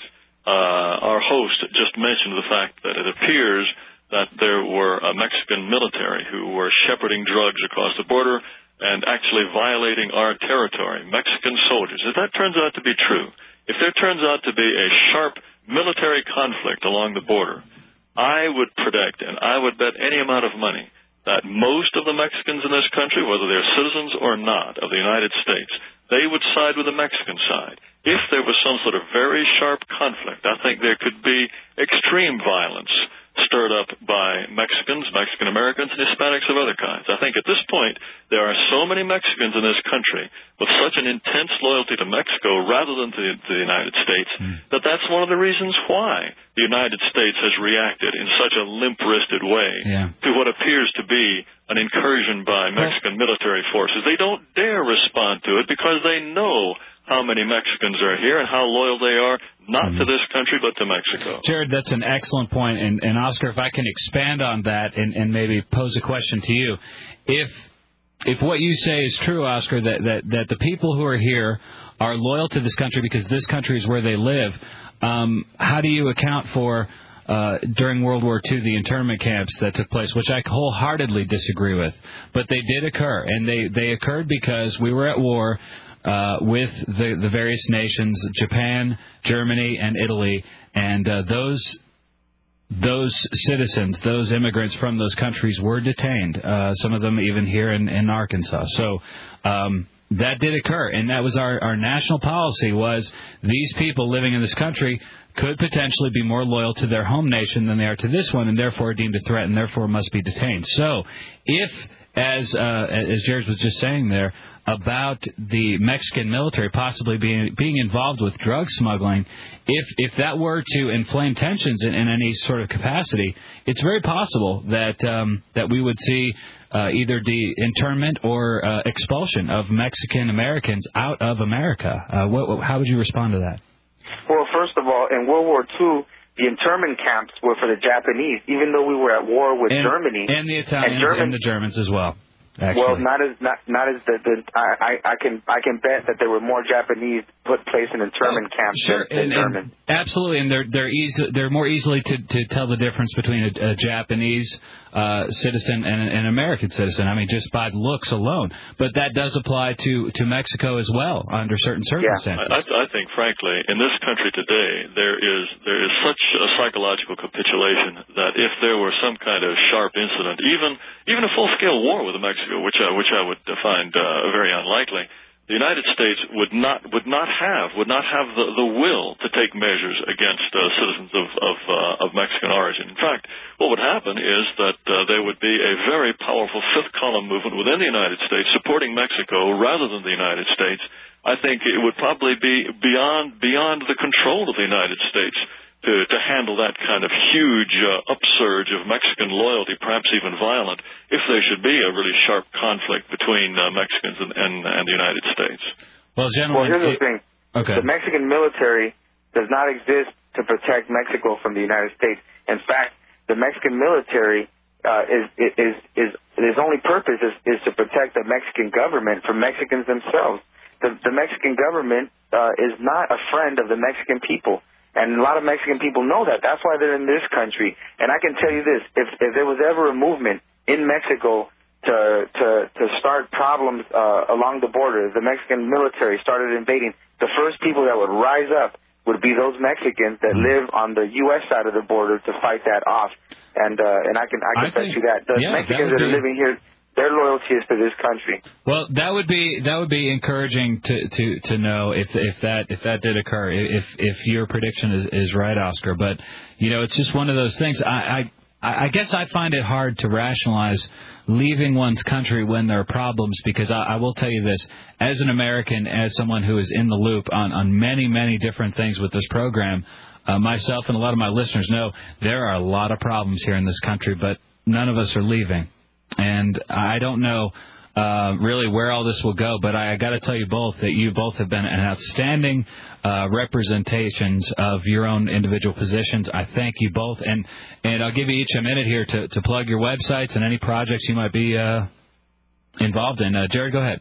uh, our host just mentioned the fact that it appears that there were a Mexican military who were shepherding drugs across the border and actually violating our territory, Mexican soldiers. If that turns out to be true, if there turns out to be a sharp military conflict along the border, I would predict, and I would bet any amount of money, that most of the Mexicans in this country, whether they're citizens or not of the United States, they would side with the Mexican side. If there was some sort of very sharp conflict, I think there could be extreme violence stirred up by Mexicans, Mexican Americans, and Hispanics of other kinds. I think at this point there are so many Mexicans in this country with such an intense loyalty to Mexico rather than to the, to the United States mm. that that's one of the reasons why the United States has reacted in such a limp-wristed way yeah. to what appears to be an incursion by Mexican well, military forces. They don't dare respond to it because they know how many Mexicans are here and how loyal they are, not mm-hmm. to this country, but to Mexico. Jared, that's an excellent point. And, and Oscar, if I can expand on that and, and maybe pose a question to you. If if what you say is true, Oscar, that, that, that the people who are here are loyal to this country because this country is where they live, um, how do you account for, uh, during World War Two, the internment camps that took place, which I wholeheartedly disagree with, but they did occur, and they, they occurred because we were at war Uh, with the, the various nations, Japan, Germany, and Italy, and uh, those those citizens, those immigrants from those countries were detained, uh, some of them even here in, in Arkansas. So um, that did occur, and that was our, our national policy was these people living in this country could potentially be more loyal to their home nation than they are to this one, and therefore deemed a threat, and therefore must be detained. So if, as uh, as Jared was just saying there, about the Mexican military possibly being being involved with drug smuggling, if if that were to inflame tensions in, in any sort of capacity, it's very possible that um, that we would see uh, either the internment or uh, expulsion of Mexican Americans out of America. Uh, what, how would you respond to that? Well, first of all, in World War Two, the internment camps were for the Japanese, even though we were at war with and, Germany. And the Italians and, German, and the Germans as well. Actually. Well, not as not not as the, the I, I can I can bet that there were more Japanese put place in internment camps sure, than, than and, German. And absolutely, and they're they're easy they're more easily to, to tell the difference between a, a Japanese uh, citizen and an American citizen. I mean, just by looks alone. But that does apply to, to Mexico as well under certain circumstances. Yeah. I, I think, frankly, in this country today, there is there is such a psychological capitulation that if there were some kind of sharp incident, even even a full scale war with Mexico, which I, which I would find uh, very unlikely, the United States would not would not have would not have the, the will to take measures against uh, citizens of of, uh, of Mexican origin. In fact, what would happen is that uh, there would be a very powerful fifth column movement within the United States supporting Mexico rather than the United States. I think it would probably be beyond beyond the control of the United States to, to handle that kind of huge uh, upsurge of Mexican loyalty, perhaps even violent, if there should be a really sharp conflict between uh, Mexicans and, and, and the United States. Well, gentlemen, well, here's the thing. Okay. The Mexican military does not exist to protect Mexico from the United States. In fact, the Mexican military uh, is, is, is, its only purpose is, is to protect the Mexican government from Mexicans themselves. The, the Mexican government uh, is not a friend of the Mexican people. And a lot of Mexican people know that. That's why they're in this country. And I can tell you this, if, if there was ever a movement in Mexico to to, to start problems uh, along the border, if the Mexican military started invading, the first people that would rise up would be those Mexicans that live on the U S side of the border to fight that off. And uh, and I can I can I bet think, you that. The yeah, Mexicans that, that are be... living here, their loyalty is to this country. Well, that would be that would be encouraging to, to, to know if if that if that did occur, if if your prediction is, is right, Oscar. But you know, it's just one of those things. I, I I guess I find it hard to rationalize leaving one's country when there are problems, because I, I will tell you this, as an American, as someone who is in the loop on, on many many different things with this program, uh, myself and a lot of my listeners know there are a lot of problems here in this country, but none of us are leaving. And I don't know uh, really where all this will go, but I, I got to tell you both that you both have been an outstanding uh, representations of your own individual positions. I thank you both, and and I'll give you each a minute here to, to plug your websites and any projects you might be uh, involved in. Uh, Jared, go ahead.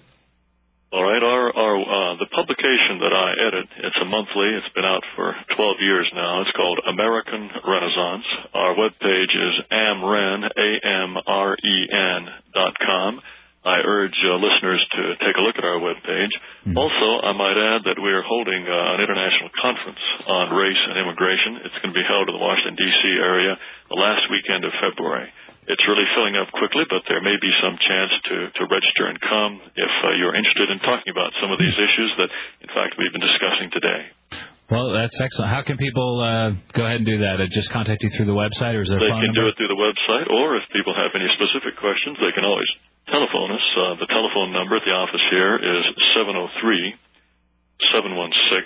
All right, our, our uh, the publication that I edit, it's a monthly. It's been out for twelve years now. It's called American Renaissance. Our webpage is amren, A M R E N dot com. I urge uh, listeners to take a look at our webpage. Mm-hmm. Also, I might add that we are holding uh, an international conference on race and immigration. It's going to be held in the Washington, D C area the last weekend of February. It's really filling up quickly, but there may be some chance to, to register and come if uh, you're interested in talking about some of these issues that, in fact, we've been discussing today. Well, that's excellent. How can people uh, go ahead and do that? Uh, just contact you through the website, or is there a phone number? They can do it through the website, or if people have any specific questions, they can always telephone us. Uh, the telephone number at the office here is seven oh three, seven one six,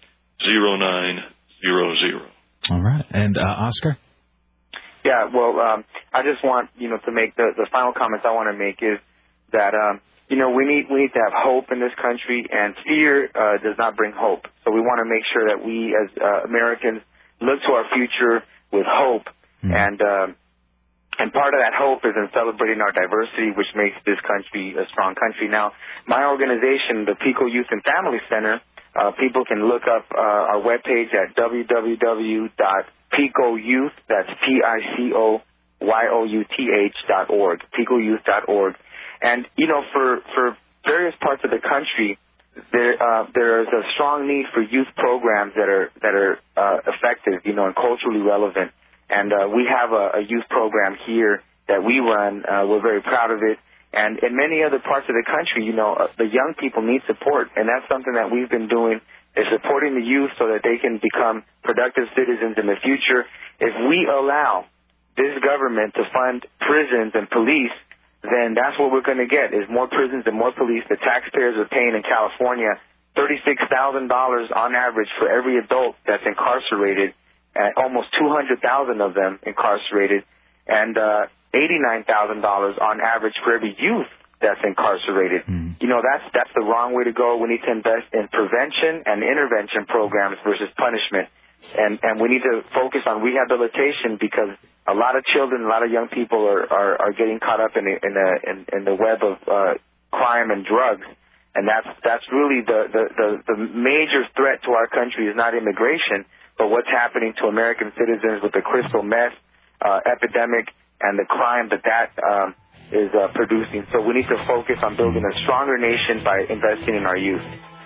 oh nine zero zero. All right. And uh, Oscar? Yeah, well, um, I just want, you know, to make the, the final comments I want to make is that, um, you know, we need we need to have hope in this country, and fear uh, does not bring hope. So we want to make sure that we, as uh, Americans, look to our future with hope. Mm-hmm. And um, and part of that hope is in celebrating our diversity, which makes this country a strong country. Now, my organization, the Pico Youth and Family Center, uh, people can look up uh, our webpage at w w w dot pico youth, that's P I C O Y O U T H dot org, pico youth dot org. And, you know, for, for various parts of the country, there uh, there is a strong need for youth programs that are that are uh, effective, you know, and culturally relevant. And uh, we have a, a youth program here that we run. Uh, we're very proud of it. And in many other parts of the country, you know, uh, the young people need support, and that's something that we've been doing, is supporting the youth so that they can become productive citizens in the future. If we allow this government to fund prisons and police, then that's what we're going to get, is more prisons and more police. The taxpayers are paying in California thirty-six thousand dollars on average for every adult that's incarcerated, and almost two hundred thousand of them incarcerated, and uh, eighty-nine thousand dollars on average for every youth that's incarcerated. Mm. You know, that's that's the wrong way to go. We need to invest in prevention and intervention programs versus punishment. And and we need to focus on rehabilitation, because a lot of children, a lot of young people are, are, are getting caught up in the, in the in, in the web of uh, crime and drugs. And that's that's really the, the, the, the major threat to our country is not immigration, but what's happening to American citizens with the crystal meth uh, epidemic and the crime that that um, is uh, producing. So we need to focus on building a stronger nation by investing in our youth.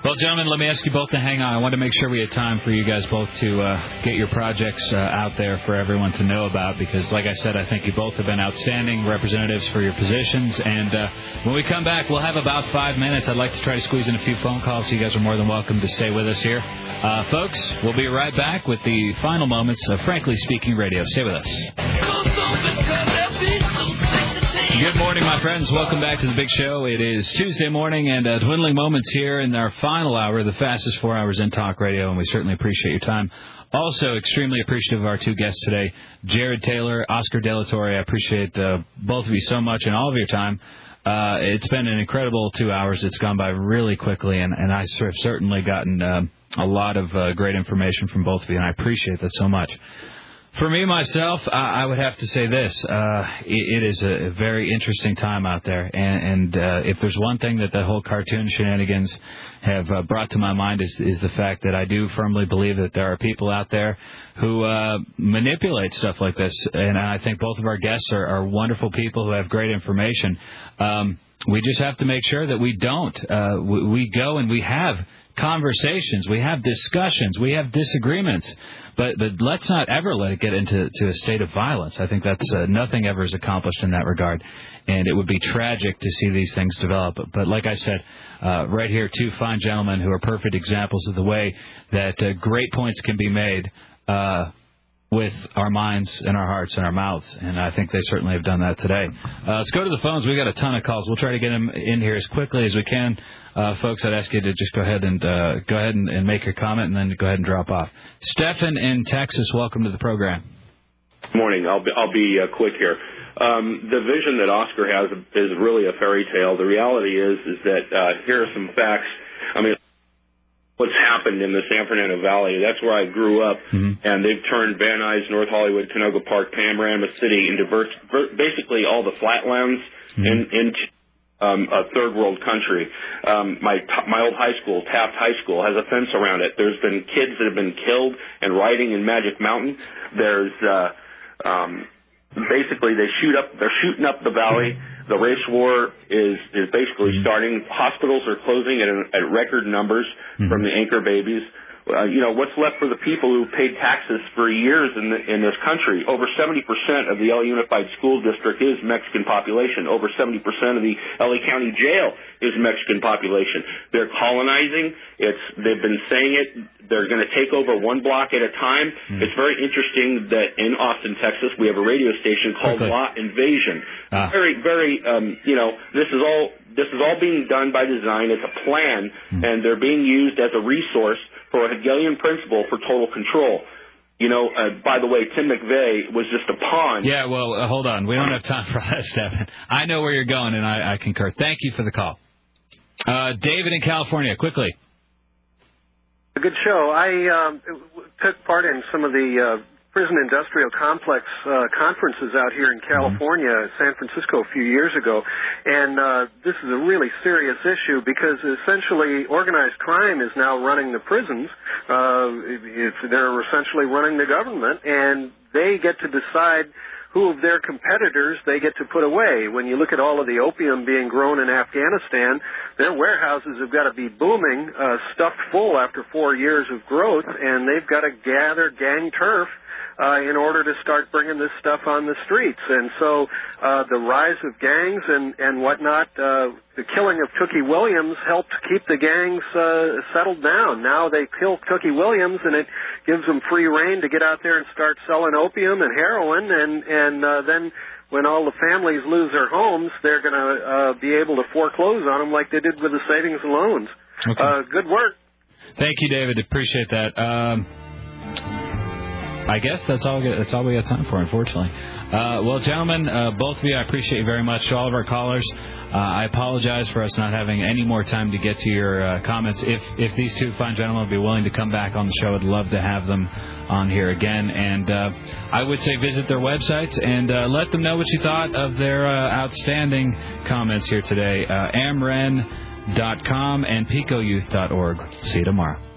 Well, gentlemen, let me ask you both to hang on. I want to make sure we had time for you guys both to uh, get your projects uh, out there for everyone to know about because, like I said, I think you both have been outstanding representatives for your positions. And uh, when we come back, we'll have about five minutes. I'd like to try to squeeze in a few phone calls, so you guys are more than welcome to stay with us here. Uh, folks, we'll be right back with the final moments of Frankly Speaking Radio. Stay with us. Good morning, my friends. Welcome back to the big show. It is Tuesday morning and uh, dwindling moments here in our final hour, the fastest four hours in talk radio, and we certainly appreciate your time. Also, extremely appreciative of our two guests today, Jared Taylor, Oscar De La Torre. I appreciate uh, both of you so much and all of your time. Uh, it's been an incredible two hours. It's gone by really quickly, and, and I've certainly gotten uh, a lot of uh, great information from both of you, and I appreciate that so much. For me, myself, I, I would have to say this. Uh, it, it is a very interesting time out there. And, and uh, if there's one thing that the whole cartoon shenanigans have uh, brought to my mind is, is the fact that I do firmly believe that there are people out there who uh, manipulate stuff like this. And I think both of our guests are, are wonderful people who have great information. Um, we just have to make sure that we don't. Uh, we, we go and we have conversations, we have discussions, we have disagreements, but but let's not ever let it get into to a state of violence. I think that's uh, nothing ever is accomplished in that regard, and it would be tragic to see these things develop. But like I said, uh, right here, two fine gentlemen who are perfect examples of the way that uh, great points can be made uh, with our minds and our hearts and our mouths, and I think they certainly have done that today. Uh, let's go to the phones. We've got a ton of calls. We'll try to get them in here as quickly as we can. Uh, folks, I'd ask you to just go ahead and uh, go ahead and, and make your comment, and then go ahead and drop off. Stephen in Texas, welcome to the program. Good morning. I'll be, I'll be uh, quick here. Um, the vision that Oscar has is really a fairy tale. The reality is is that uh, here are some facts. I mean, what's happened in the San Fernando Valley, that's where I grew up, mm-hmm. and they've turned Van Nuys, North Hollywood, Canoga Park, Panorama City into vers- ver- basically all the flatlands mm-hmm. in, into um, a third world country. Um, my my old high school, Taft High School, has a fence around it. There's been kids that have been killed and riding in Magic Mountain. There's uh, um, basically they shoot up. They're shooting up the valley. The race war is is basically mm-hmm. starting. Hospitals are closing at, at record numbers mm-hmm. from the anchor babies. Uh, you know, what's left for the people who paid taxes for years in the, in this country? Over seventy percent of the L A Unified School District is Mexican population. Over seventy percent of the L A County Jail is Mexican population. They're colonizing. It's they've been saying it. They're going to take over one block at a time. Mm. It's very interesting that in Austin, Texas, we have a radio station called okay. Law Invasion. Ah. Very, very, um, you know, this is all this is all being done by design. It's a plan, mm. and they're being used as a resource for a Hegelian principle for total control. You know, uh, by the way, Tim McVeigh was just a pawn. Yeah, well, uh, hold on. We don't have time for that, Stephen. I know where you're going, and I, I concur. Thank you for the call. Uh, David in California, quickly. A good show. I um, took part in some of the uh, prison industrial complex uh, conferences out here in California, mm-hmm. San Francisco, a few years ago, and uh, this is a really serious issue because essentially organized crime is now running the prisons. Uh, it's, they're essentially running the government, and they get to decide who of their competitors they get to put away. When you look at all of the opium being grown in Afghanistan, their warehouses have got to be booming, uh, stuffed full after four years of growth, and they've got to gather gang turf Uh, in order to start bringing this stuff on the streets. And so uh, the rise of gangs and, and whatnot, uh, the killing of Tookie Williams helped keep the gangs uh, settled down. Now they kill Tookie Williams, and it gives them free rein to get out there and start selling opium and heroin, and, and uh, then when all the families lose their homes, they're going to uh, be able to foreclose on them like they did with the savings and loans. Okay. Uh, good work. Thank you, David. Appreciate that. Um I guess that's all. That's all we got time for, unfortunately. Uh, well, gentlemen, uh, both of you, I appreciate you very much. To all of our callers, uh, I apologize for us not having any more time to get to your uh, comments. If if these two fine gentlemen would be willing to come back on the show, I'd love to have them on here again. And uh, I would say visit their websites and uh, let them know what you thought of their uh, outstanding comments here today. Uh, amren dot com and pico youth dot org. See you tomorrow.